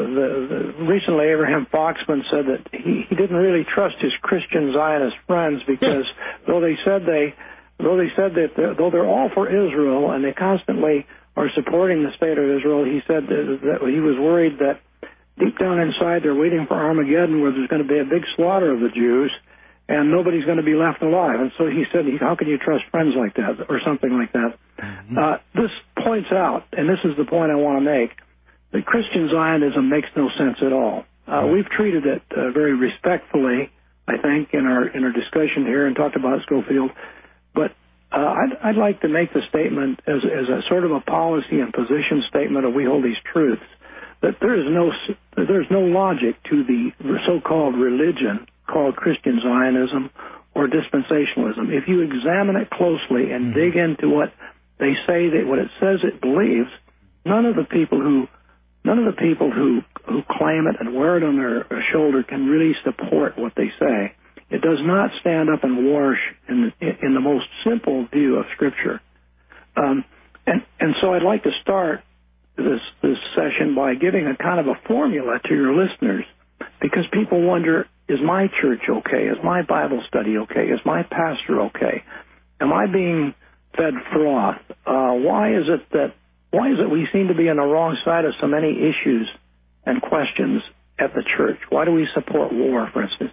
the the recently Abraham Foxman said that he, he didn't really trust his Christian Zionist friends because though they said they though they said that they're, though they're all for Israel and they constantly are supporting the state of Israel, he said that, that he was worried that deep down inside, they're waiting for Armageddon, where there's going to be a big slaughter of the Jews, and nobody's going to be left alive. And so he said, how can you trust friends like that, or something like that? Mm-hmm. Uh, this points out, and this is the point I want to make, that Christian Zionism makes no sense at all. Uh, we've treated it uh, very respectfully, I think, in our in our discussion here, and talked about Schofield. But uh, I'd, I'd like to make the statement as, as a sort of a policy and position statement of we hold these truths, that there is no there's no logic to the so-called religion called Christian Zionism or dispensationalism. If you examine it closely and mm-hmm. dig into what they say, that what it says it believes, none of the people who none of the people who, who claim it and wear it on their shoulder can really support what they say. It does not stand up and wash in, in the most simple view of Scripture. Um, and, and so I'd like to start this, this session by giving a kind of a formula to your listeners, because people wonder, is my church okay? Is my Bible study okay? Is my pastor okay? Am I being fed froth? Uh, why is it that why is it we seem to be on the wrong side of so many issues and questions at the church? Why do we support war, for instance?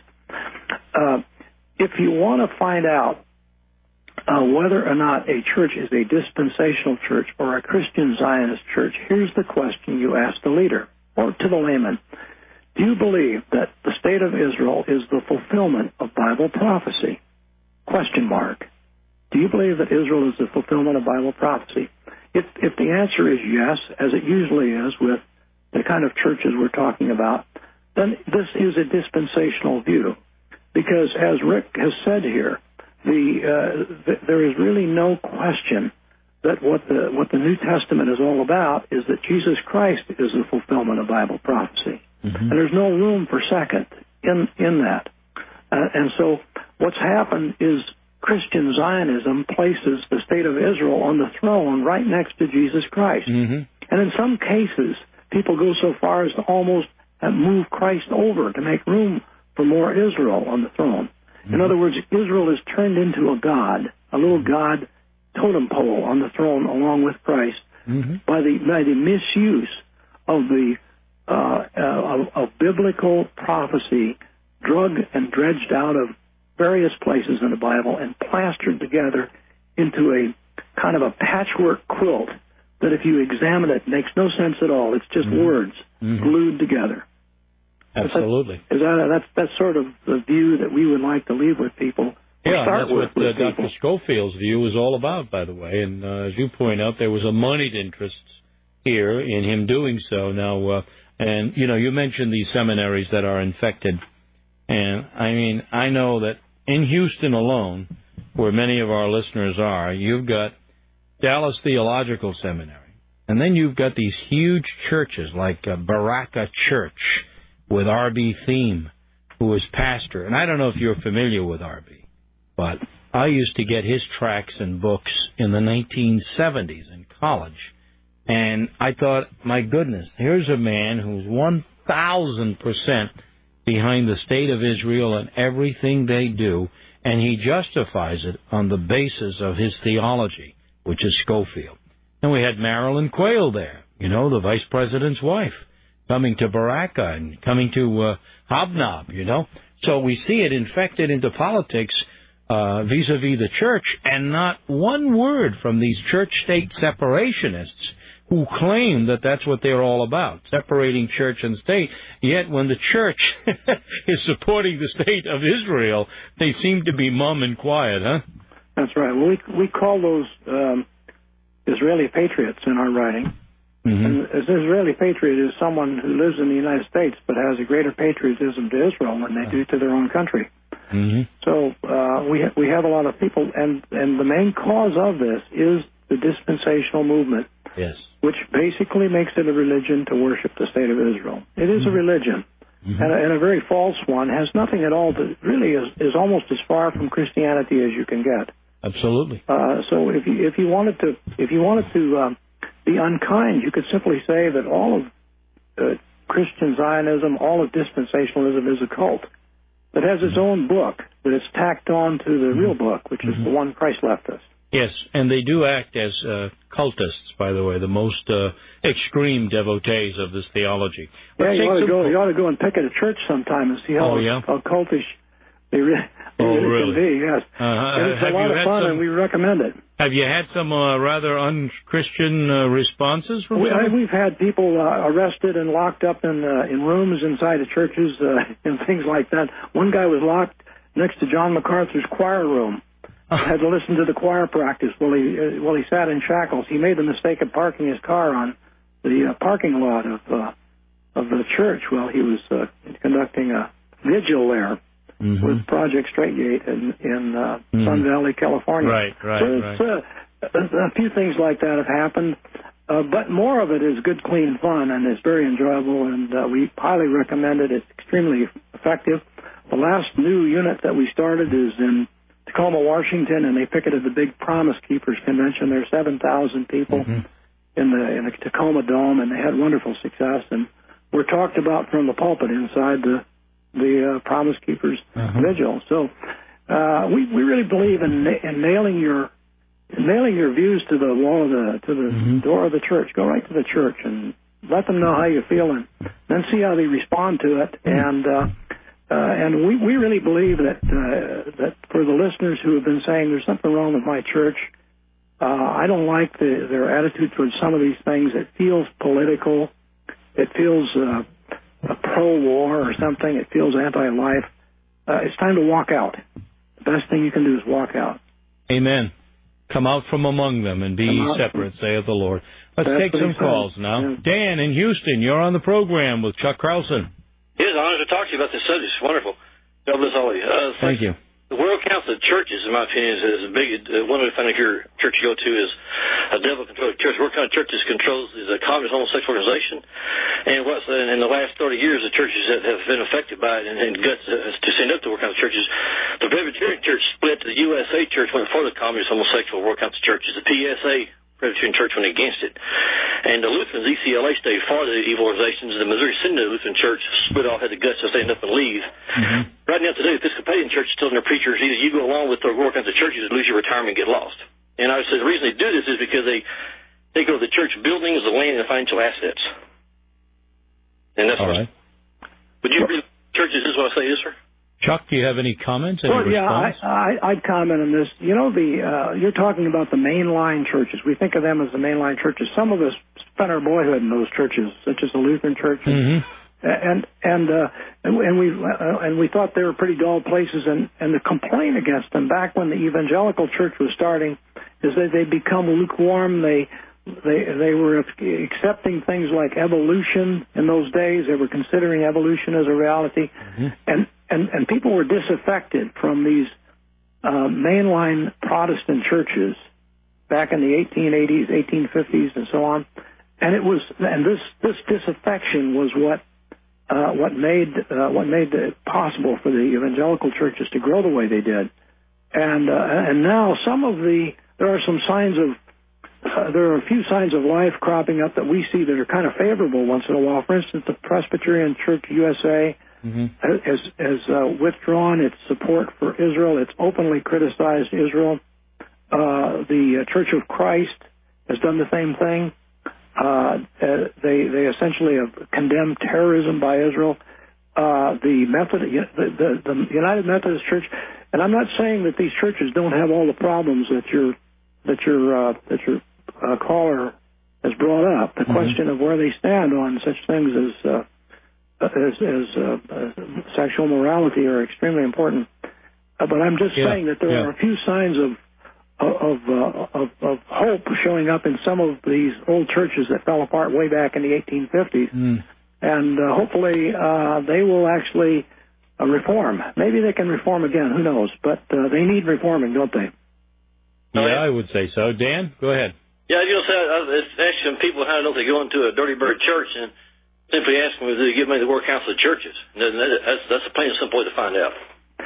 Uh, if you want to find out uh, whether or not a church is a dispensational church or a Christian Zionist church, here's the question you ask the leader or to the layman. Do you believe that the state of Israel is the fulfillment of Bible prophecy? Question mark. Do you believe that Israel is the fulfillment of Bible prophecy? If, if the answer is yes, as it usually is with the kind of churches we're talking about, then this is a dispensational view. Because as Rick has said here, the, uh, th- there is really no question that what the, what the New Testament is all about is that Jesus Christ is the fulfillment of Bible prophecy. Mm-hmm. And there's no room for second in, in that. Uh, and so what's happened is Christian Zionism places the state of Israel on the throne right next to Jesus Christ. Mm-hmm. And in some cases, people go so far as to almost move Christ over to make room for more Israel on the throne. Mm-hmm. In other words, Israel is turned into a god, a little god totem pole on the throne along with Christ mm-hmm. by the by the misuse of the uh, uh, of, of biblical prophecy, drug and dredged out of various places in the Bible and plastered together into a kind of a patchwork quilt that if you examine it makes no sense at all. It's just mm-hmm. words mm-hmm. glued together. Absolutely. That, is that, that's, that's sort of the view that we would like to leave with people. Yeah, start that's with, what with uh, Doctor Schofield's view is all about, by the way. And uh, as you point out, there was a moneyed interest here in him doing so. Now, uh, and, you know, you mentioned these seminaries that are infected. And, I mean, I know that in Houston alone, where many of our listeners are, you've got Dallas Theological Seminary. And then you've got these huge churches like uh, Baraka Church with R B Thiem, who is pastor. And I don't know if you're familiar with R B, but I used to get his tracts and books in the nineteen seventies in college. And I thought, my goodness, here's a man who's one thousand percent behind the state of Israel and everything they do, and he justifies it on the basis of his theology, which is Scofield. And we had Marilyn Quayle there, you know, the vice president's wife, coming to Baraka and coming to uh, Hobnob, you know. So we see it infected into politics uh, vis-a-vis the church, and not one word from these church-state separationists who claim that that's what they're all about, separating church and state. Yet when the church is supporting the state of Israel, they seem to be mum and quiet, huh? That's right. Well, we we call those um, Israeli patriots in our writing. Mm-hmm. And an Israeli patriot is someone who lives in the United States but has a greater patriotism to Israel than they do to their own country. Mm-hmm. So uh, we ha- we have a lot of people, and, and the main cause of this is the dispensational movement. Yes. Which basically makes it a religion to worship the state of Israel. It is mm-hmm. a religion, mm-hmm. and, a, and a very false one. Has nothing at all to, really is, is almost as far from Christianity as you can get. Absolutely. Uh, so if you if you wanted to if you wanted to um, be unkind, you could simply say that all of uh, Christian Zionism, all of dispensationalism is a cult that has its own book that is tacked on to the mm-hmm. real book, which mm-hmm. is the one Christ left us. Yes, and they do act as uh, cultists, by the way, the most uh, extreme devotees of this theology. Yeah, you ought, to go, you ought to go and pick at a church sometime and see how, oh, yeah? how cultish they, re- they oh, really, really can be. Yes, uh-huh. and it's have a lot of fun, some, and we recommend it. Have you had some uh, rather un-Christian uh, responses from we, some? We've had people uh, arrested and locked up in uh, in rooms inside of churches uh, and things like that. One guy was locked next to John MacArthur's choir room. Had to listen to the choir practice while he uh, while he sat in shackles. He made the mistake of parking his car on the uh, parking lot of uh, of the church while he was uh, conducting a vigil there mm-hmm. with Project Straightgate in in uh, mm-hmm. Sun Valley, California. Right, right, so it's, right. Uh, a, a few things like that have happened. Uh, but more of it is good, clean fun, and it's very enjoyable, and uh, we highly recommend it. It's extremely effective. The last new unit that we started is in Tacoma, Washington, and they picketed the big Promise Keepers Convention. There are seven thousand people mm-hmm. in the in the Tacoma Dome, and they had wonderful success. And we're talked about from the pulpit inside the the uh, Promise Keepers uh-huh. Vigil. So uh, we we really believe in, in nailing your nailing your views to the wall of the to the mm-hmm. door of the church. Go right to the church and let them know how you're feeling. Then see how they respond to it. Mm-hmm. And uh, uh, and we, we really believe that uh, that for the listeners who have been saying there's something wrong with my church, uh, I don't like the, their attitude towards some of these things. It feels political. It feels uh, a pro-war or something. It feels anti-life. Uh, it's time to walk out. The best thing you can do is walk out. Amen. Come out from among them and be ye separate, saith the Lord. Let's That's take some calls now. Yeah. Dan in Houston, you're on the program with Chuck Carlson. It is an honor to talk to you about this subject. It's wonderful. God bless all of you. Uh, Thank you. The World Council of Churches, in my opinion, is a big, uh, one of the things your church you go to is a devil-controlled church. World Council of Churches controls is a communist homosexual organization. And what's uh, in the last thirty years, the churches that have been affected by it and, and guts uh, to stand up to World Council of Churches, the Presbyterian Church split. The U S A Church went for the communist homosexual World Council of Churches. The P S A Presbyterian Church went against it. And the Lutherans, E C L A, stayed for the evil organizations. The Missouri Synod Lutheran Church split off, had the guts to stand up and leave. Mm-hmm. Right now today, the Episcopalian Church is telling their preachers, either you go along with the World Council of Churches or lose your retirement and get lost. And I would say the reason they do this is because they take over the church buildings, the land, and the financial assets. And that's all what right. Would you agree with churches? This is what I say, yes, sir? Chuck, do you have any comments? Any well, yeah, I, response? I, I'd comment on this. You know, the uh, you're talking about the mainline churches. We think of them as the mainline churches. Some of us spent our boyhood in those churches, such as the Lutheran Church, mm-hmm. and and uh, and, and we uh, and we thought they were pretty dull places. And, and the complaint against them back when the evangelical church was starting is that they become lukewarm. They they they were accepting things like evolution in those days. They were considering evolution as a reality, mm-hmm. and. And, and people were disaffected from these uh, mainline Protestant churches back in the eighteen eighties, eighteen fifties, and so on. And it was, and this this disaffection was what uh, what made uh, what made it possible for the evangelical churches to grow the way they did. And uh, and now some of the there are some signs of uh, there are a few signs of life cropping up that we see that are kind of favorable once in a while. For instance, the Presbyterian Church U S A. Mm-hmm. Has, has uh, withdrawn its support for Israel. It's openly criticized Israel. Uh, the uh, Church of Christ has done the same thing. Uh, uh, they they essentially have condemned terrorism by Israel. Uh, the Method, the, the, the United Methodist Church, and I'm not saying that these churches don't have all the problems that your that your uh, that your uh, caller has brought up. The mm-hmm. question of where they stand on such things as uh, as, as uh, uh, sexual morality are extremely important. Uh, but I'm just yeah, saying that there yeah. are a few signs of of, uh, of of hope showing up in some of these old churches that fell apart way back in the eighteen fifties, mm. and uh, hopefully uh, they will actually uh, reform. Maybe they can reform again. Who knows? But uh, they need reforming, don't they? Yeah, I would say so. Dan, go ahead. Yeah, you know, it's asking people how don't they go into a dirty bird church and simply ask them, do they give me the World Council of Churches? That's, that's a plain and simple way to find out.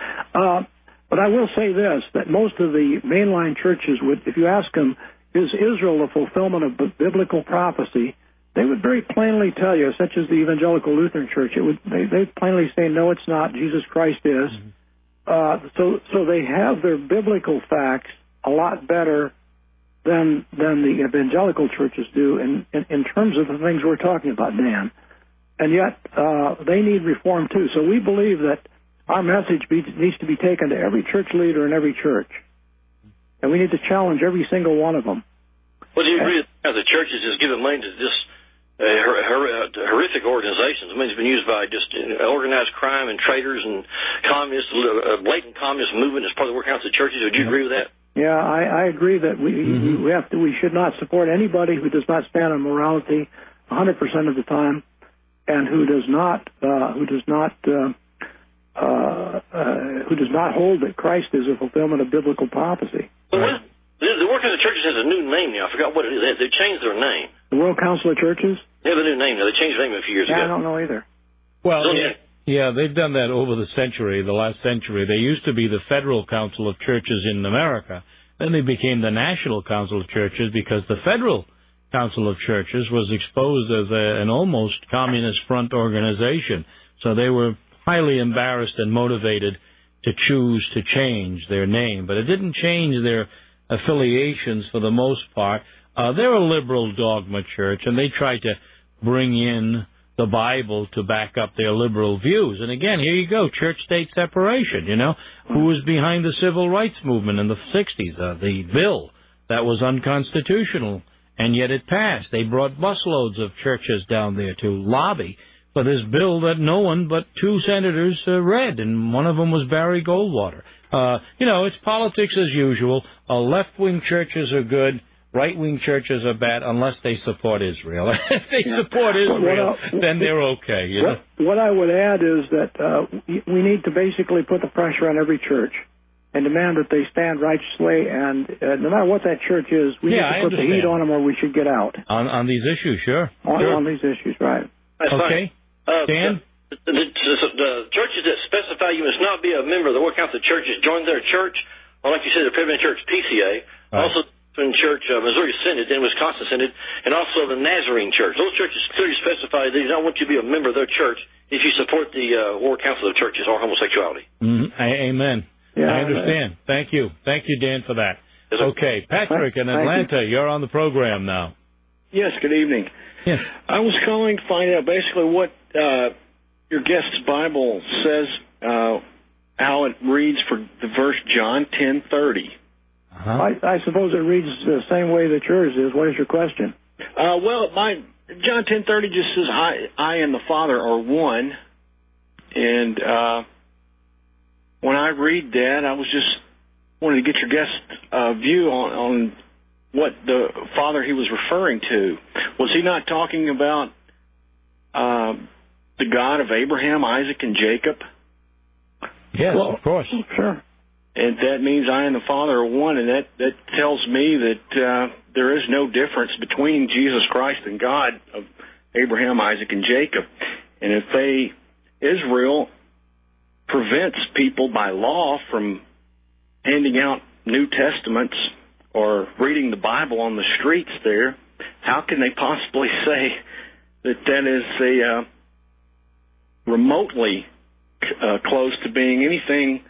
Uh, but I will say this, that most of the mainline churches would, if you ask them, is Israel a fulfillment of biblical prophecy, they would very plainly tell you, such as the Evangelical Lutheran Church, it would they they plainly say, no, it's not, Jesus Christ is. Mm-hmm. Uh, so so they have their biblical facts a lot better than than the evangelical churches do in, in, in terms of the things we're talking about, Dan. And yet uh, they need reform too. So we believe that our message be, needs to be taken to every church leader in every church. And we need to challenge every single one of them. Well, do you agree that the churches just giving money to just uh, hor- hor- horrific organizations? I mean, it's been used by just uh, organized crime and traitors and communists, uh, blatant communist movement as part of the World Council of Churches. Would you agree with that? Yeah, I, I agree that we mm-hmm. we have to we should not support anybody who does not stand on morality one hundred percent of the time, and who does not uh, who does not uh, uh, uh, who does not hold that Christ is a fulfillment of biblical prophecy. Well, right. the, the World Council of Churches has a new name now. I forgot what it is. They, they changed their name. The World Council of Churches? They have a new name now. They changed the name a few years yeah, ago. I don't know either. Well, yeah, yeah, they've done that over the century, the last century. They used to be the Federal Council of Churches in America. Then they became the National Council of Churches because the Federal Council of Churches was exposed as a, an almost communist front organization. So they were highly embarrassed and motivated to choose to change their name. But it didn't change their affiliations for the most part. Uh, they're a liberal dogma church, and they try to bring in the Bible to back up their liberal views. And again, here you go, church-state separation, you know. Who was behind the civil rights movement in the sixties? Uh, the bill that was unconstitutional, and yet it passed. They brought busloads of churches down there to lobby for this bill that no one but two senators uh, read, and one of them was Barry Goldwater. Uh, you know, it's politics as usual. Uh, left-wing churches are good. Right-wing churches are bad unless they support Israel. If they yeah. support Israel, well, then they're okay. You what, know? what I would add is that uh, we need to basically put the pressure on every church and demand that they stand righteously, and uh, no matter what that church is, we yeah, need to put the heat on them or we should get out. On, on these issues, sure. On, sure. on these issues, right. That's okay. Uh, Dan? The, the, the, the churches that specify you must not be a member of the World Council of Churches join their church, or like you said, the Presbyterian Church, P C A, right. also in Church, uh, Missouri Synod, and Wisconsin Synod, and also the Nazarene Church. Those churches clearly specify they don't want you to be a member of their church if you support the uh, World Council of Churches or homosexuality. Mm-hmm. Amen. Yeah, I understand. Uh, Thank you. Thank you, Dan, for that. Yes, okay, Patrick in Atlanta, you. you're on the program now. Yes, good evening. Yes. I was calling to find out basically what uh, your guest's Bible says, uh, how it reads for the verse John ten thirty. Uh-huh. I, I suppose it reads the same way that yours is. What is your question? Uh, well, my John ten thirty just says, I, I and the Father are one. And uh, when I read that, I was just wanted to get your guest's uh, view on, on what the Father he was referring to. Was he not talking about uh, the God of Abraham, Isaac, and Jacob? Yes, well, of course. Sure. And that means I and the Father are one, and that, that tells me that uh, there is no difference between Jesus Christ and God of Abraham, Isaac, and Jacob. And if they, Israel prevents people by law from handing out New Testaments or reading the Bible on the streets there, how can they possibly say that that is a uh, remotely uh, close to being anything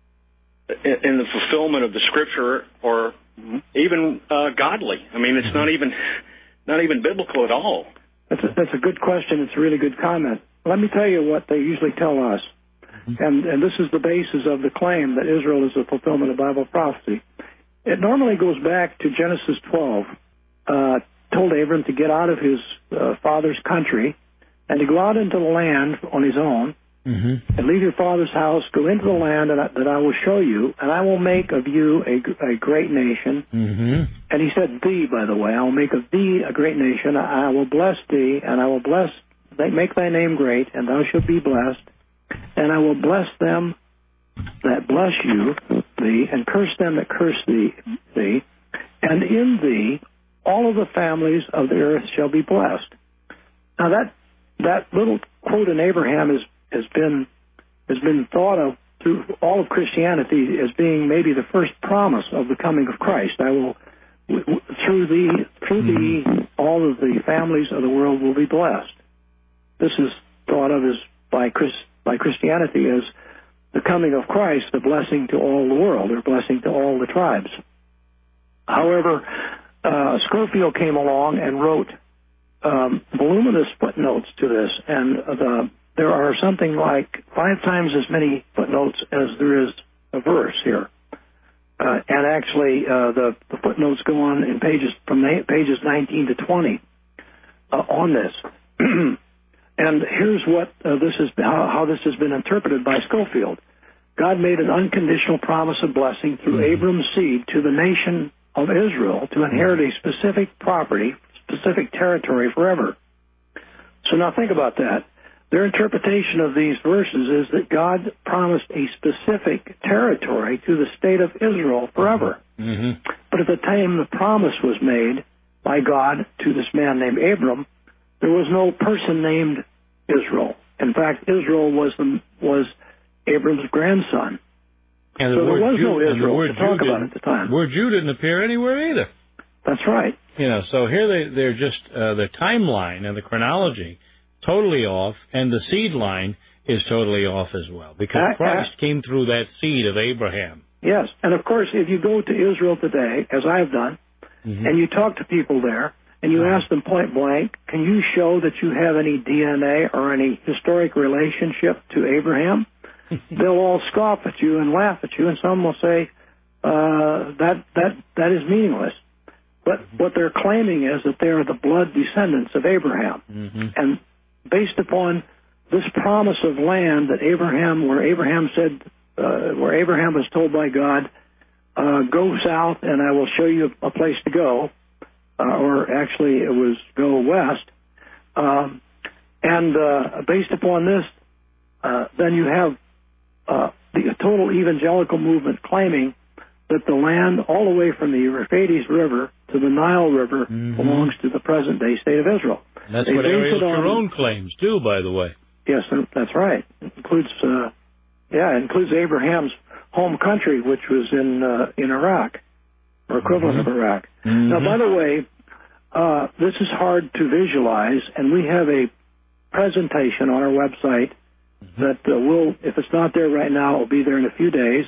in the fulfillment of the Scripture, or even uh, godly? I mean, it's not even not even biblical at all. That's a, that's a good question. It's a really good comment. Let me tell you what they usually tell us, and and this is the basis of the claim that Israel is a fulfillment of Bible prophecy. It normally goes back to Genesis twelve. Uh, told Abram to get out of his uh, father's country and to go out into the land on his own. Mm-hmm. And leave your father's house, go into the land that I, that I will show you, and I will make of you a, a great nation. Mm-hmm. And he said thee, by the way. I will make of thee a great nation. I will bless thee, and I will bless, make thy name great, and thou shalt be blessed. And I will bless them that bless you, thee, and curse them that curse thee, thee. And in thee all of the families of the earth shall be blessed. Now that that little quote in Abraham is has been has been thought of through all of Christianity as being maybe the first promise of the coming of Christ. I will, through the through the all of the families of the world will be blessed. This is thought of as by Chris by Christianity as the coming of Christ, the blessing to all the world, or blessing to all the tribes. However, uh, Scofield came along and wrote um, voluminous footnotes to this, and the there are something like five times as many footnotes as there is a verse here. Uh, and actually, uh, the, the footnotes go on in pages from pages nineteen to twenty uh, on this. And here's what uh, this is, how, how this has been interpreted by Scofield. God made an unconditional promise of blessing through mm-hmm. Abram's seed to the nation of Israel to inherit a specific property, specific territory forever. So now think about that. Their interpretation of these verses is that God promised a specific territory to the state of Israel forever. Mm-hmm. But at the time the promise was made, by God to this man named Abram, there was no person named Israel. In fact, Israel was the, was Abram's grandson. And the so word there was Jew, no Israel the to talk about at the time. The word Jew didn't appear anywhere either. That's right. You know, so here they, they're just, uh, the timeline and the chronology totally off, and the seed line is totally off as well, because uh, Christ uh, came through that seed of Abraham. Yes, and of course, if you go to Israel today, as I've done, mm-hmm. and you talk to people there, and you ask them point blank, can you show that you have any D N A or any historic relationship to Abraham? They'll all scoff at you and laugh at you, and some will say uh, that that that is meaningless. But what they're claiming is that they are the blood descendants of Abraham, mm-hmm. and based upon this promise of land that Abraham, where Abraham said, uh, where Abraham was told by God, uh, go south and I will show you a place to go. Uh, or actually it was go west. Um, and uh, based upon this, uh, then you have uh, the total evangelical movement claiming that the land all the way from the Euphrates River to the Nile River mm-hmm. belongs to the present-day state of Israel. And that's they what Ariel Sharon claims, too, by the way. Yes, that's right. It includes, uh, yeah, it includes Abraham's home country, which was in uh, in Iraq, or equivalent mm-hmm. of Iraq. Mm-hmm. Now, by the way, uh, this is hard to visualize, and we have a presentation on our website mm-hmm. that uh, will, if it's not there right now, it will be there in a few days,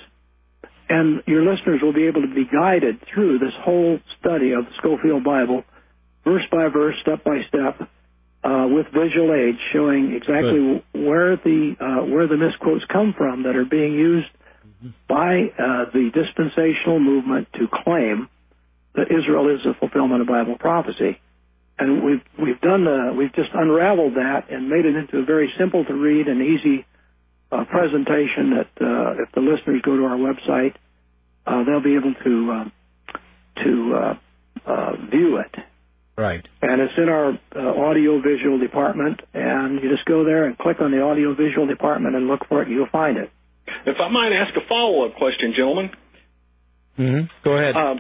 and your listeners will be able to be guided through this whole study of the Scofield Bible, verse by verse, step by step, uh, with visual aids showing exactly Good. where the uh, where the misquotes come from that are being used mm-hmm. by uh, the dispensational movement to claim that Israel is a fulfillment of Bible prophecy. And we've we've done the, we've just unraveled that and made it into a very simple to read and easy uh, presentation that uh, if the listeners go to our website, uh, they'll be able to uh, to uh, uh, view it. Right. And it's in our uh, audio visual department, and you just go there and click on the audio visual department and look for it, and you'll find it. If I might ask a follow-up question, gentlemen. Mm-hmm. Go ahead. Uh,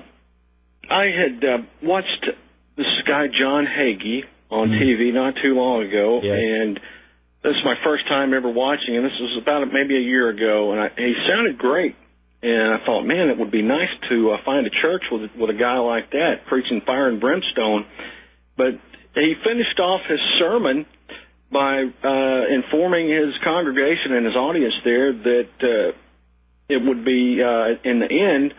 I had uh, watched this guy, John Hagee, on mm-hmm. T V not too long ago, yes. and this is my first time ever watching, and this was about maybe a year ago, and I, he sounded great. And I thought, man, it would be nice to uh, find a church with with a guy like that preaching fire and brimstone. But he finished off his sermon by uh, informing his congregation and his audience there that uh, it would be, uh, in the end,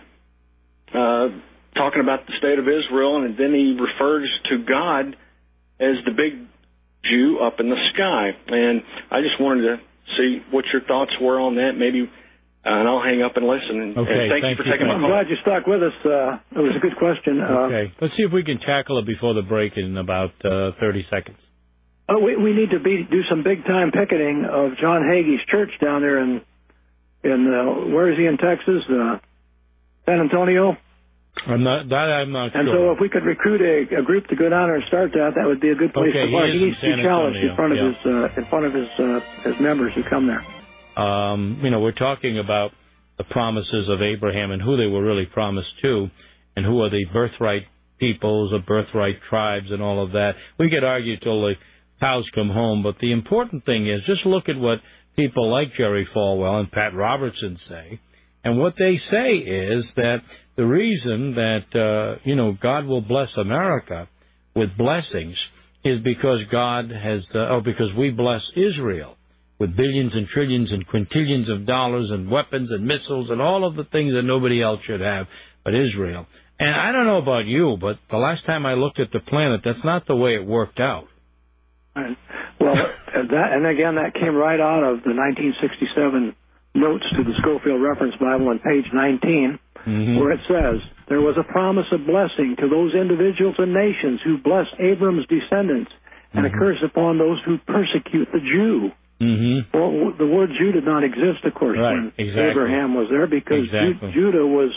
uh, talking about the state of Israel, and then he refers to God as the big Jew up in the sky. And I just wanted to see what your thoughts were on that, maybe. Uh, and I'll hang up and listen. And, okay, and thank, thank you for you, taking my I'm call. glad you stuck with us. Uh, it was a good question. Okay. Uh, Let's see if we can tackle it before the break in about uh, thirty seconds. Uh, we, we need to be, do some big-time picketing of John Hagee's church down there in, in uh, where is he in Texas? Uh, San Antonio? I'm not, that I'm not and sure. And so if we could recruit a, a group to go down there and start that, that would be a good place okay, to start. He, he needs to be challenged in front of yeah. his, uh, in front of his, uh, his members who come there. Um, you know, we're talking about the promises of Abraham and who they were really promised to, and who are the birthright peoples, the birthright tribes, and all of that. We could argue till the cows come home, but the important thing is just look at what people like Jerry Falwell and Pat Robertson say, and what they say is that the reason that, uh, you know, God will bless America with blessings is because God has, uh, or because we bless Israel with billions and trillions and quintillions of dollars and weapons and missiles and all of the things that nobody else should have but Israel. And I don't know about you, but the last time I looked at the planet, that's not the way it worked out. Right. Well, that, and again, that came right out of the nineteen sixty-seven notes to the Scofield Reference Bible on page nineteen, mm-hmm. where it says, there was a promise of blessing to those individuals and nations who bless Abram's descendants, and mm-hmm. a curse upon those who persecute the Jew. Mm-hmm. Well, the word Jew did not exist, of course, right, when exactly. Abraham was there, because exactly. Ju- Judah was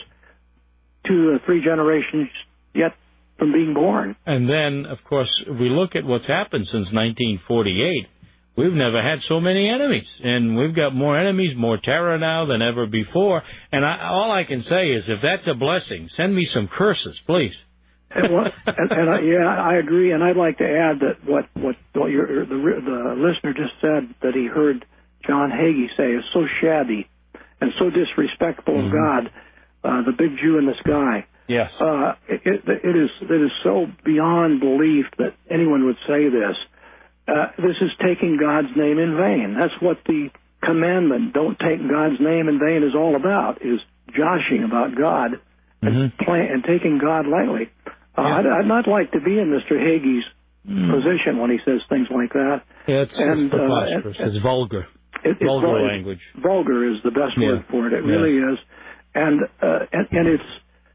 two or three generations yet from being born. And then, of course, we look at what's happened since nineteen forty-eight. We've never had so many enemies, and we've got more enemies, more terror now than ever before. And I, all I can say is, if that's a blessing, send me some curses, please. and, what, and, and I, yeah, I agree. And I'd like to add that what what, what your, the, the listener just said that he heard John Hagee say is so shabby and so disrespectful mm-hmm. of God, uh, the big Jew in the sky. Yes. Uh, it, it is it is so beyond belief that anyone would say this. Uh, this is taking God's name in vain. That's what the commandment, don't take God's name in vain, is all about, is joshing about God mm-hmm. and, play, and taking God lightly. Uh, yeah. I'd, I'd not like to be in Mister Hagee's mm. position when he says things like that. Yeah, it's, and, it's preposterous. Uh, it's vulgar. It, vulgar it's, language. Vulgar is the best yeah. word for it. It yeah. really is. And, uh, and, and it's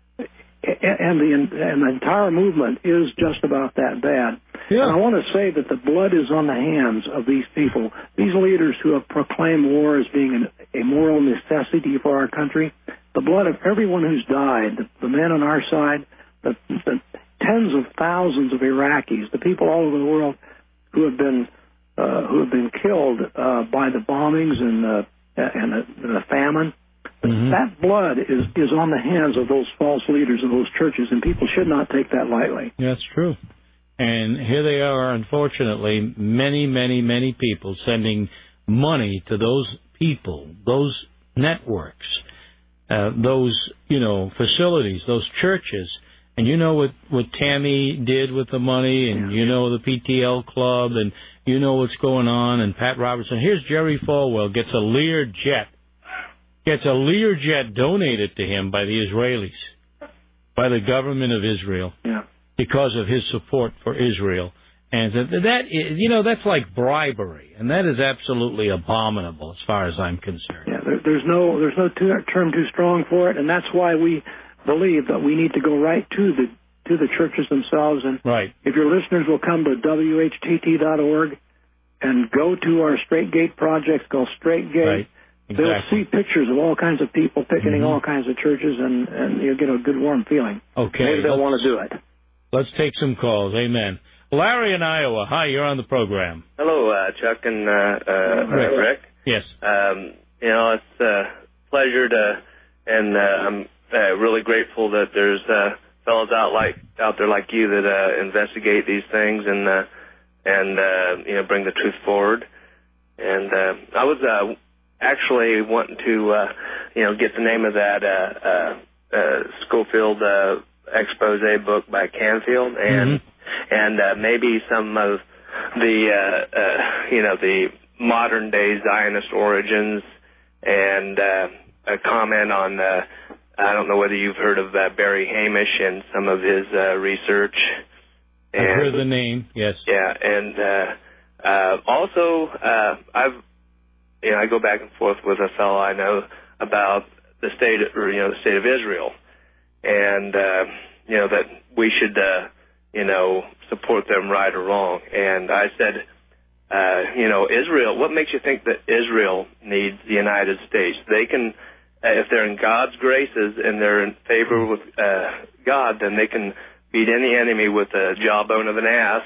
And the, and the entire movement is just about that bad. Yeah. And I want to say that the blood is on the hands of these people, these leaders who have proclaimed war as being an, a moral necessity for our country. The blood of everyone who's died, the, the men on our side, the, the tens of thousands of Iraqis, the people all over the world who have been uh, who have been killed uh, by the bombings and uh, and, the, and the famine. Mm-hmm. That blood is, is on the hands of those false leaders of those churches, and people should not take that lightly. That's true. And here they are, unfortunately, many, many, many people sending money to those people, those networks, uh, those, you know, facilities, those churches. And you know what, what Tammy did with the money, and yeah. you know the P T L Club, and you know what's going on, and Pat Robertson. Here's Jerry Falwell, gets a Lear jet. Gets a Learjet donated to him by the Israelis, by the government of Israel, yeah. because of his support for Israel. And that, is, you know, that's like bribery, and that is absolutely abominable as far as I'm concerned. Yeah, there, there's no there's no term too strong for it, and that's why we believe that we need to go right to the to the churches themselves. And right. if your listeners will come to W H T T dot org and go to our Straight Gate project called Straight Gate. Right. Exactly. They'll see pictures of all kinds of people picketing mm-hmm. all kinds of churches, and, and you'll get a good warm feeling. Okay. Maybe they'll want to do it. Let's take some calls. Amen. Larry in Iowa. Hi, you're on the program. Hello, uh, Chuck and uh, uh, Rick. Rick. Yes. Um, you know, it's a pleasure to, and uh, I'm uh, really grateful that there's uh, fellows out like out there like you that uh, investigate these things and uh, and uh, you know bring the truth forward. And uh, I was. Uh, Actually, wanting to, uh, you know, get the name of that uh, uh, uh, Schofield uh, expose book by Canfield, and mm-hmm. and uh, maybe some of the, uh, uh, you know, the modern day Zionist origins, and uh, a comment on. Uh, I don't know whether you've heard of uh, Barry Hamish and some of his uh, research. And, I've heard the name. Yes. Yeah, and uh, uh, also uh, I've. You know, I go back and forth with a fellow I know about the state, or, you know, the state of Israel, and uh, you know that we should, uh, you know, support them right or wrong. And I said, uh, you know, Israel. What makes you think that Israel needs the United States? They can, uh, if they're in God's graces and they're in favor with uh, God, then they can beat any enemy with a jawbone of an ass.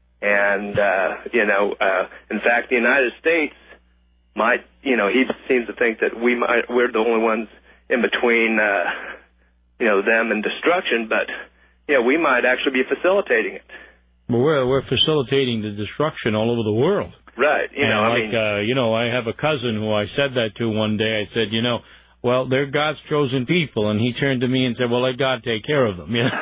And uh, you know, uh, in fact, the United States. Might you know? He seems to think that we might we're the only ones in between, uh, you know, them and destruction. But you know, we might actually be facilitating it. Well, we're we're facilitating the destruction all over the world. Right. You and know, I like mean, uh, you know, I have a cousin who I said that to one day. I said, you know, well, they're God's chosen people, and he turned to me and said, well, let God take care of them. You know?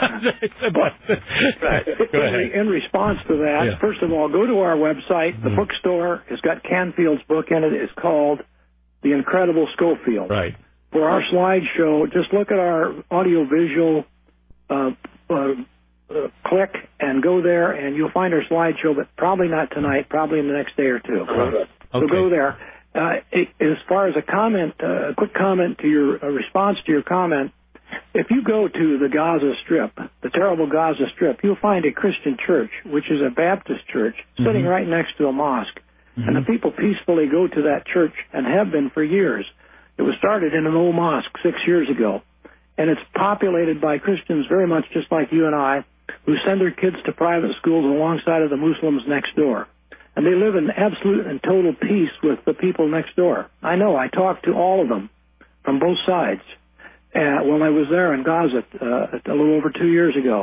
Right. Go ahead. In response to that, yeah. First of all, go to our website. The mm-hmm. bookstore has got Canfield's book in it. It's called The Incredible Schofield. Right. For our slideshow, just look at our audio-visual uh, uh, uh, click and go there, and you'll find our slideshow, but probably not tonight, probably in the next day or two. Okay. So go there. Uh, it, as far as a comment, uh, a quick comment to your a response to your comment, if you go to the Gaza Strip, the terrible Gaza Strip, you'll find a Christian church, which is a Baptist church, mm-hmm. sitting right next to a mosque. Mm-hmm. And the people peacefully go to that church and have been for years. It was started in an old mosque six years ago. And it's populated by Christians very much just like you and I, who send their kids to private schools alongside of the Muslims next door. And they live in absolute and total peace with the people next door. I know. I talked to all of them from both sides uh, when I was there in Gaza uh, a little over two years ago.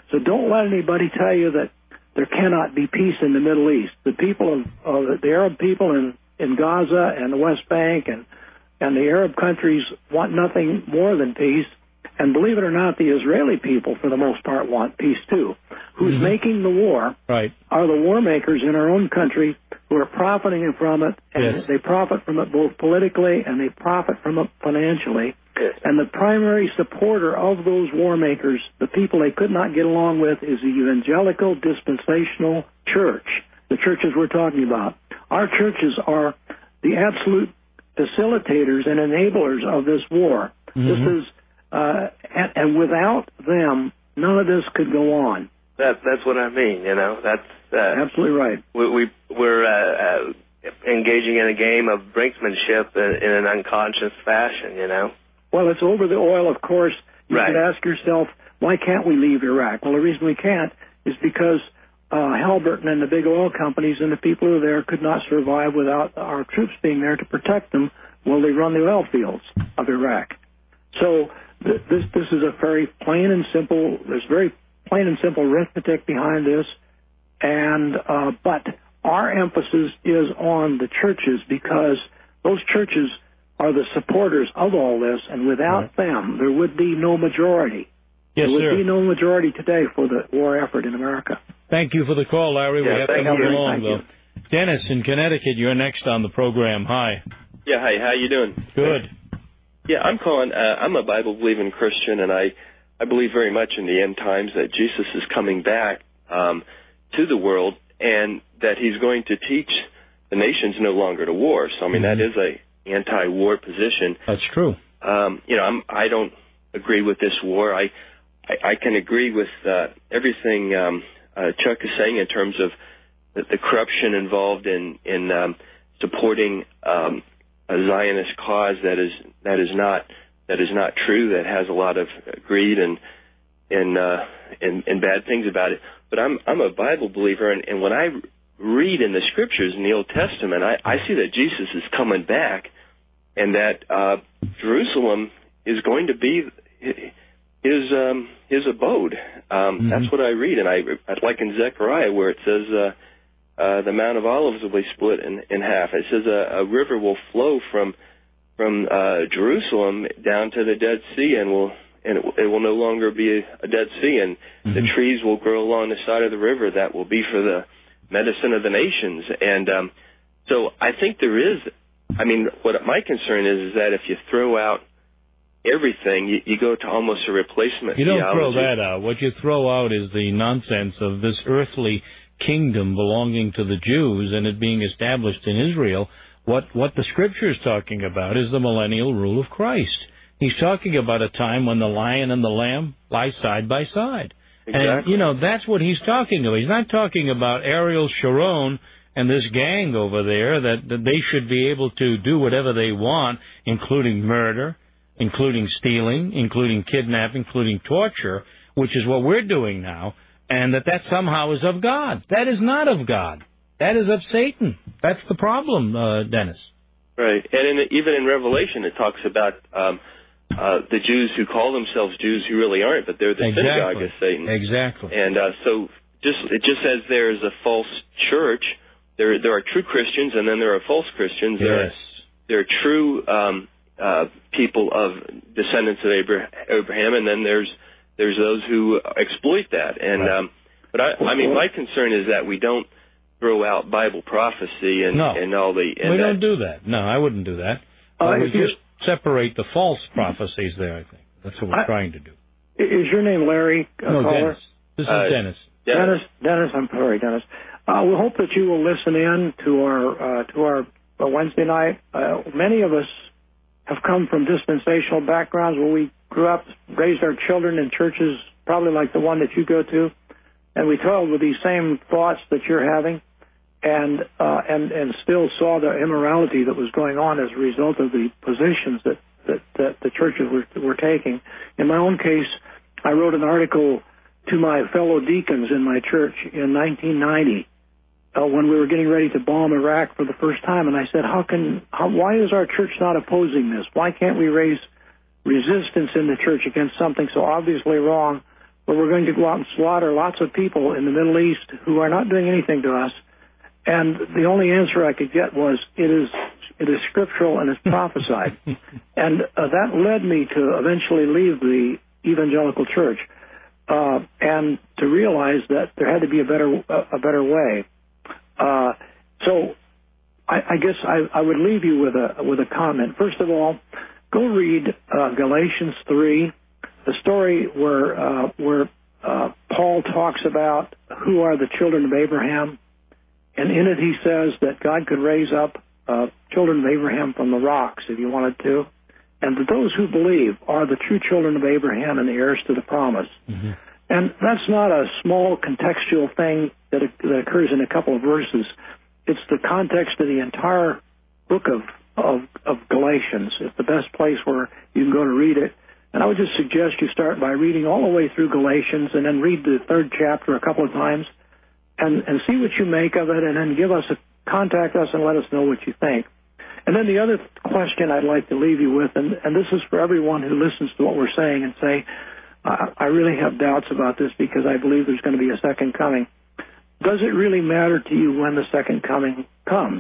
So don't let anybody tell you that there cannot be peace in the Middle East. The people of, of the Arab people in, in Gaza and the West Bank and, and the Arab countries want nothing more than peace. And believe it or not, the Israeli people, for the most part, want peace too. Who's mm-hmm. making the war right. are the war makers in our own country who are profiting from it, and yes. they profit from it both politically and they profit from it financially. Yes. And the primary supporter of those war makers, the people they could not get along with, is the evangelical dispensational church, the churches we're talking about. Our churches are the absolute facilitators and enablers of this war. Mm-hmm. This is, uh, and, and without them, none of this could go on. That that's what I mean. You know, that's uh, absolutely right. We, we we're uh, uh, engaging in a game of brinksmanship in, in an unconscious fashion. You know. Well, it's over the oil, of course. You right. could ask yourself, why can't we leave Iraq? Well, the reason we can't is because uh, Halliburton and the big oil companies and the people who are there could not survive without our troops being there to protect them while they run the oil fields of Iraq. So th- this this is a very plain and simple. There's very plain and simple arithmetic behind this, and uh, but our emphasis is on the churches because those churches are the supporters of all this, and without right. them, there would be no majority. Yes, there would sir. be no majority today for the war effort in America. Thank you for the call, Larry. Yeah, we have to move you. along, thank though. You. Dennis in Connecticut, you're next on the program. Hi. Yeah, hi. How you doing? Good. Yeah, I'm calling. Uh, I'm a Bible-believing Christian, and I, I believe very much in the end times that Jesus is coming back um, to the world, and that he's going to teach the nations no longer to war. So, I mean, mm-hmm. that is a anti-war position. That's true. Um, you know, I'm, I don't agree with this war. I, I, I can agree with uh, everything um, uh, Chuck is saying in terms of the, the corruption involved in in um, supporting um, a Zionist cause that is that is not that is not true. That has a lot of greed and and uh, and, and bad things about it. But I'm I'm a Bible believer, and, and when I read in the Scriptures in the Old Testament, I, I see that Jesus is coming back, and that uh, Jerusalem is going to be his um, his abode. Um, mm-hmm. That's what I read, and I like in Zechariah where it says uh, uh, the Mount of Olives will be split in, in half. It says a, a river will flow from from uh, Jerusalem down to the Dead Sea, and will and it, it will no longer be a, a Dead Sea, and mm-hmm. the trees will grow along the side of the river. That will be for the medicine of the nations. And um, so I think there is, I mean, what my concern is is that if you throw out everything, you, you go to almost a replacement You don't theology. throw that out. What you throw out is the nonsense of this earthly kingdom belonging to the Jews and it being established in Israel. What, what the Scripture is talking about is the millennial rule of Christ. He's talking about a time when the lion and the lamb lie side by side. Exactly. And, you know, that's what he's talking about. He's not talking about Ariel Sharon and this gang over there that, that they should be able to do whatever they want, including murder, including stealing, including kidnapping, including torture, which is what we're doing now, and that that somehow is of God. That is not of God. That is of Satan. That's the problem, uh, Dennis. Right. And in, even in Revelation it talks about um, uh, the Jews who call themselves Jews who really aren't, but they're the exactly. synagogue of Satan. Exactly. And uh, so just it just as there is a false church, there there are true Christians, and then there are false Christians. Yes. There are, there are true um, uh, people of descendants of Abraham, and then there's there's those who exploit that. And right. um, but I, I mean, my concern is that we don't throw out Bible prophecy and, no. and all the. And we that, don't do that. No, I wouldn't do that. Uh, I would you, just separate the false prophecies there, I think. That's what we're I, trying to do. Is your name Larry? Uh, no, caller? Dennis. This is uh, Dennis. Dennis. Dennis, Dennis, I'm sorry, Dennis. Uh, we hope that you will listen in to our uh, to our uh, Wednesday night. Uh, many of us have come from dispensational backgrounds where we grew up, raised our children in churches probably like the one that you go to, and we toiled with these same thoughts that you're having, and uh, and and still saw the immorality that was going on as a result of the positions that that, that the churches were were taking. In my own case, I wrote an article to my fellow deacons in my church in nineteen ninety uh, when we were getting ready to bomb Iraq for the first time, and I said, "How can? How, why is our church not opposing this? Why can't we raise resistance in the church against something so obviously wrong where we're going to go out and slaughter lots of people in the Middle East who are not doing anything to us. And the only answer I could get was, it is it is scriptural and it's prophesied. And uh, that led me to eventually leave the evangelical church uh, and to realize that there had to be a better a, a better way. Uh, so I, I guess I, I would leave you with a with a comment. First of all, go read uh, Galatians three, the story where uh, where uh, Paul talks about who are the children of Abraham. And in it he says that God could raise up uh, children of Abraham from the rocks if he wanted to, and that those who believe are the true children of Abraham and the heirs to the promise. Mm-hmm. And that's not a small contextual thing that, that occurs in a couple of verses. It's the context of the entire book of, of, of Galatians. It's the best place where you can go to read it. And I would just suggest you start by reading all the way through Galatians and then read the third chapter a couple of times. And, and see what you make of it, and then give us a contact us and let us know what you think. And then the other question I'd like to leave you with, and, and this is for everyone who listens to what we're saying and say, uh, I really have doubts about this because I believe there's going to be a second coming. Does it really matter to you when the second coming comes?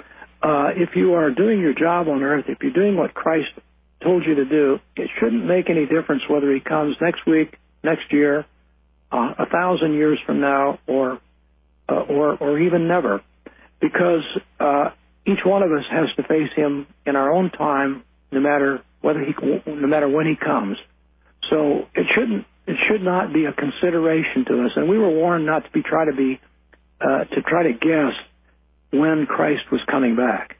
Uh, if you are doing your job on earth, if you're doing what Christ told you to do, it shouldn't make any difference whether he comes next week, next year, uh, a thousand years from now, or Uh, or, or even never, because uh, each one of us has to face him in our own time, no matter whether he, no matter when he comes. So it shouldn't, it should not be a consideration to us. And we were warned not to be try to be, uh, to try to guess when Christ was coming back.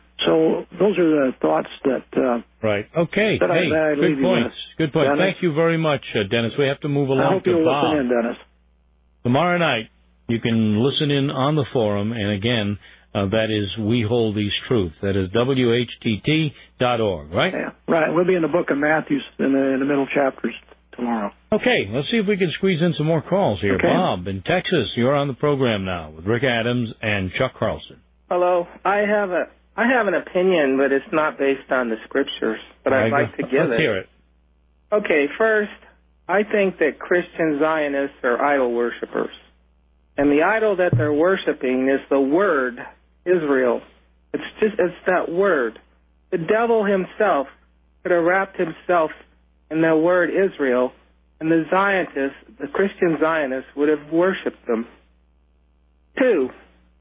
So those are the thoughts that. Uh, right. Okay. That hey, I, that I good points. Good point. Dennis. Thank you very much, uh, Dennis. We have to move along I hope to you'll Bob. listen in, Dennis. Tomorrow night, you can listen in on the forum, and again, uh, that is We Hold These Truths. That is W H T T dot org, right? Yeah, right. We'll be in the book of Matthew in the, in the middle chapters tomorrow. Okay, let's see if we can squeeze in some more calls here. Okay. Bob, in Texas, you're on the program now with Rick Adams and Chuck Carlson. Hello. I have a I have an opinion, but it's not based on the scriptures, but I'd like to give let's it. hear it. Okay, first, I think that Christian Zionists are idol worshippers. And the idol that they're worshiping is the word Israel. It's just it's that word. The devil himself could have wrapped himself in the word Israel, and the Zionists, the Christian Zionists, would have worshipped them. Two,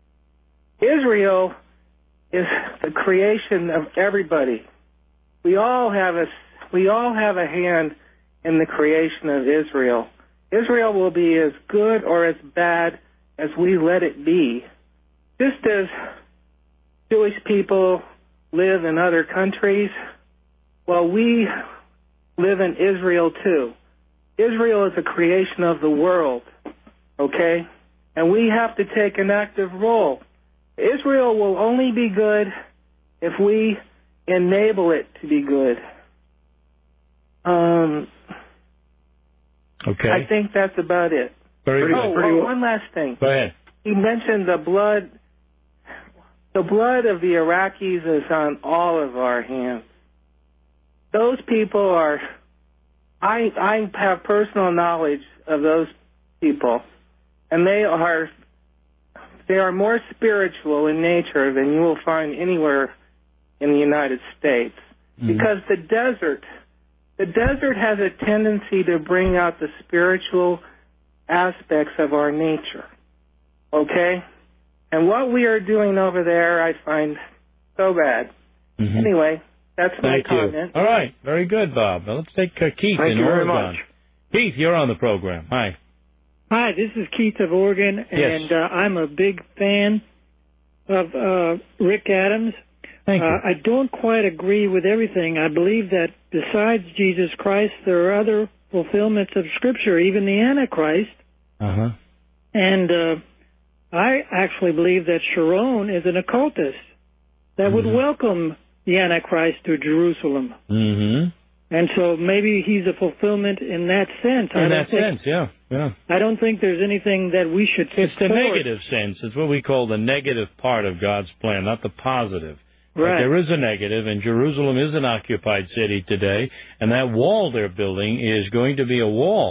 Israel is the creation of everybody. We all have a we all have a hand in the creation of Israel. Israel will be as good or as bad as we let it be. Just as Jewish people live in other countries, well, we live in Israel too. Israel is a creation of the world, okay? And we have to take an active role. Israel will only be good if we enable it to be good. Um, okay. I think that's about it. Very good. Oh, Pretty well, one last thing. Go ahead. You mentioned the blood. The blood of the Iraqis is on all of our hands. Those people are. I I have personal knowledge of those people, and they are they are more spiritual in nature than you will find anywhere in the United States. Mm-hmm. Because the desert, the desert has a tendency to bring out the spiritual aspects of our nature, okay? And what we are doing over there, I find so bad. Mm-hmm. Anyway, that's my Thank comment. You. All right, very good, Bob. Now let's take uh, Keith Thank in you very Oregon. much. Keith, you're on the program. Hi. Hi, this is Keith of Oregon, and yes. uh, I'm a big fan of uh, Rick Adams. Thank you. Uh, I don't quite agree with everything. I believe that besides Jesus Christ, there are other fulfillments of Scripture, even the Antichrist. Uh-huh. And uh, I actually believe that Sharon is an occultist that mm-hmm. would welcome the Antichrist to Jerusalem. Mm-hmm. And so maybe he's a fulfillment in that sense. In I that think, sense, yeah, yeah. I don't think there's anything that we should It's the support. negative sense. It's what we call the negative part of God's plan, not the positive. Right. But there is a negative, and Jerusalem is an occupied city today, and that wall they're building is going to be a wall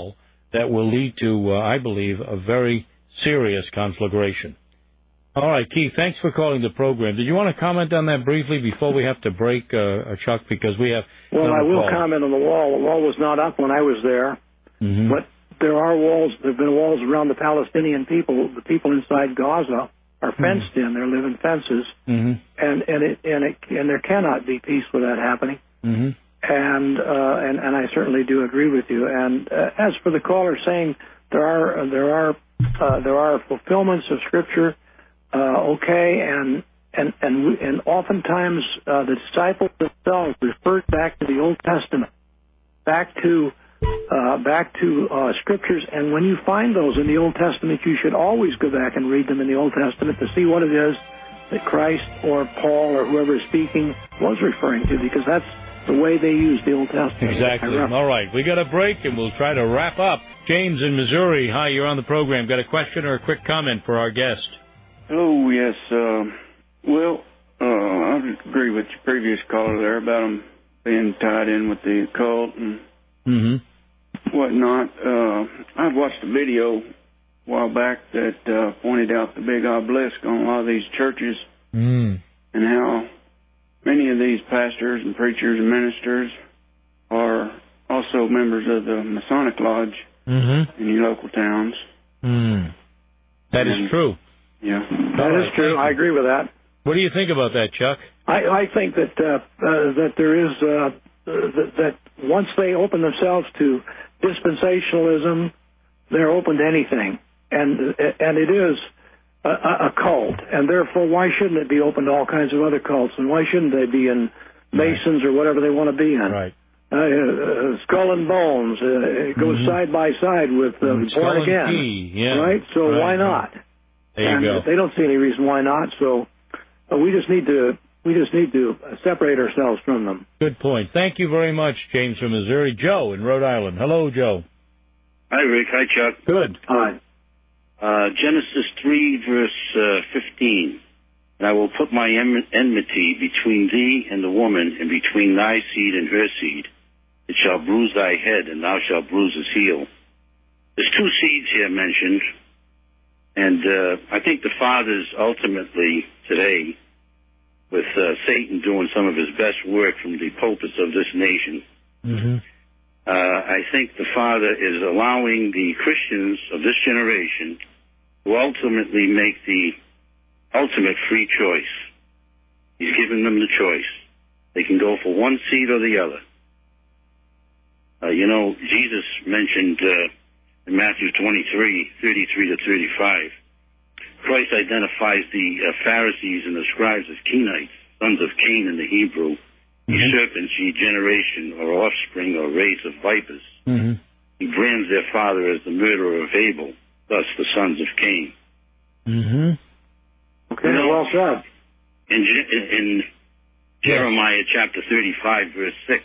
that will lead to, uh, I believe, a very serious conflagration. All right, Keith, thanks for calling the program. Did you want to comment on that briefly before we have to break, uh, Chuck, because we have... Well, I will call. comment on the wall. The wall was not up when I was there, mm-hmm. but there are walls. There have been walls around the Palestinian people. The people inside Gaza are fenced mm-hmm. in. They're living fences, mm-hmm. and and it and it and there cannot be peace without happening. Mm-hmm. And uh, and and I certainly do agree with you. And uh, as for the caller saying there are uh, there are uh, there are fulfillments of Scripture, uh, okay, and and and we, and oftentimes uh, the disciples themselves referred back to the Old Testament, back to uh, back to uh, Scriptures. And when you find those in the Old Testament, you should always go back and read them in the Old Testament to see what it is that Christ or Paul or whoever is speaking was referring to, because that's the way they use the Old Testament. Exactly. All right. We got a break, and we'll try to wrap up. James in Missouri. Hi, you're on the program. Got a question or a quick comment for our guest? Oh, yes. Uh, well, uh, I agree with your previous caller there about them being tied in with the occult and mm-hmm. whatnot. Uh, I watched a video a while back that uh, pointed out the big obelisk on a lot of these churches mm. and how many of these pastors and preachers and ministers are also members of the Masonic Lodge mm-hmm. in your local towns. Mm. That and, is true. Yeah. That All is right, true. I agree with that. What do you think about that, Chuck? I, I think that uh, uh, that there is uh, that, that once they open themselves to dispensationalism, they're open to anything, and and it is a, a cult, and therefore why shouldn't it be open to all kinds of other cults, and why shouldn't they be in Masons right. or whatever they want to be in? Right. Uh, uh, skull and bones uh, it goes mm-hmm. side by side with uh, mm-hmm. born again, key. Yeah. right? So right. why not? There and you go. They don't see any reason why not. So uh, we just need to we just need to separate ourselves from them. Good point. Thank you very much, James from Missouri. Joe in Rhode Island. Hello, Joe. Hi, Rick. Hi, Chuck. Good. Hi. Uh, Genesis three, verse uh, fifteen. And I will put my em- enmity between thee and the woman, and between thy seed and her seed. It shall bruise thy head, and thou shalt bruise his heel. There's two seeds here mentioned. And uh, I think the fathers ultimately today, with uh, Satan doing some of his best work from the pulpits of this nation, mm-hmm. uh, I think the Father is allowing the Christians of this generation to ultimately make the ultimate free choice. He's giving them the choice. They can go for one seed or the other. Uh, you know, Jesus mentioned uh, in Matthew twenty-three, thirty-three to thirty-five, Christ identifies the uh, Pharisees and the scribes as Kenites, sons of Cain in the Hebrew, mm-hmm. ye serpents, ye generation, or offspring, or race of vipers. Mm-hmm. He brands their father as the murderer of Abel, thus the sons of Cain. Mm-hmm. Okay, you know, well said. In, in Jeremiah yes. chapter thirty-five, verse six,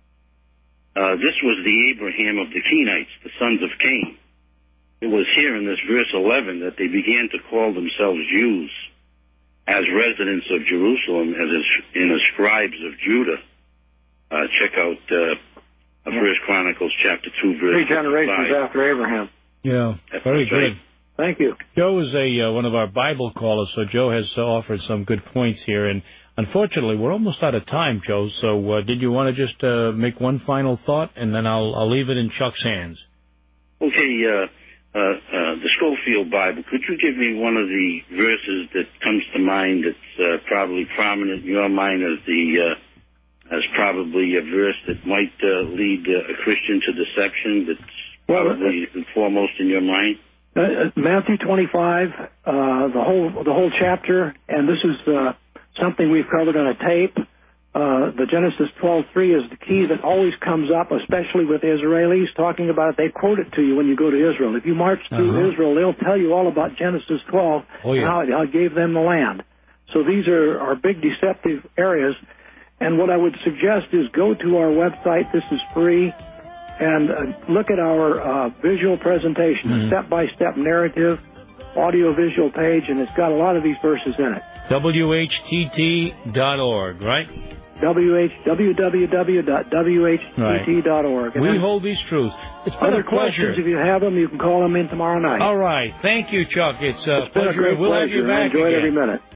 uh, this was the Abraham of the Kenites, the sons of Cain. It was here in this verse eleven that they began to call themselves Jews, as residents of Jerusalem, as in the scribes of Judah. Uh, check out uh, yeah. First Chronicles chapter two, verse Three generations five. After Abraham. Yeah, That's very right. good. Thank you. Joe is a uh, one of our Bible callers, so Joe has uh, offered some good points here. And unfortunately, we're almost out of time, Joe. So uh, did you want to just uh, make one final thought, and then I'll I'll leave it in Chuck's hands. Okay. Uh, uh, uh, the Schofield Bible. Could you give me one of the verses that comes to mind that's uh, probably prominent in your mind as the uh, as probably a verse that might uh, lead uh, a Christian to deception? That's probably well, uh, foremost in your mind. Uh, Matthew twenty-five, uh, the whole the whole chapter, and this is uh, something we've covered on a tape. Uh, the Genesis twelve three is the key that always comes up, especially with Israelis talking about it. They quote it to you when you go to Israel. If you march through uh-huh. Israel, they'll tell you all about Genesis twelve oh, yeah. and how it, how it gave them the land. So these are, are big deceptive areas. And what I would suggest is go to our website. This is free. And uh, look at our uh, visual presentation, mm-hmm. a step-by-step narrative, audio-visual page, and it's got a lot of these verses in it. W H T T dot org, right? W H, w w w dot w h t t dot org. Right. We hold these truths. It's been other a pleasure. questions, if you have them, you can call them in tomorrow night. All right. Thank you, Chuck. It's a it's been pleasure. A great we'll pleasure. have you back I enjoyed again. every minute.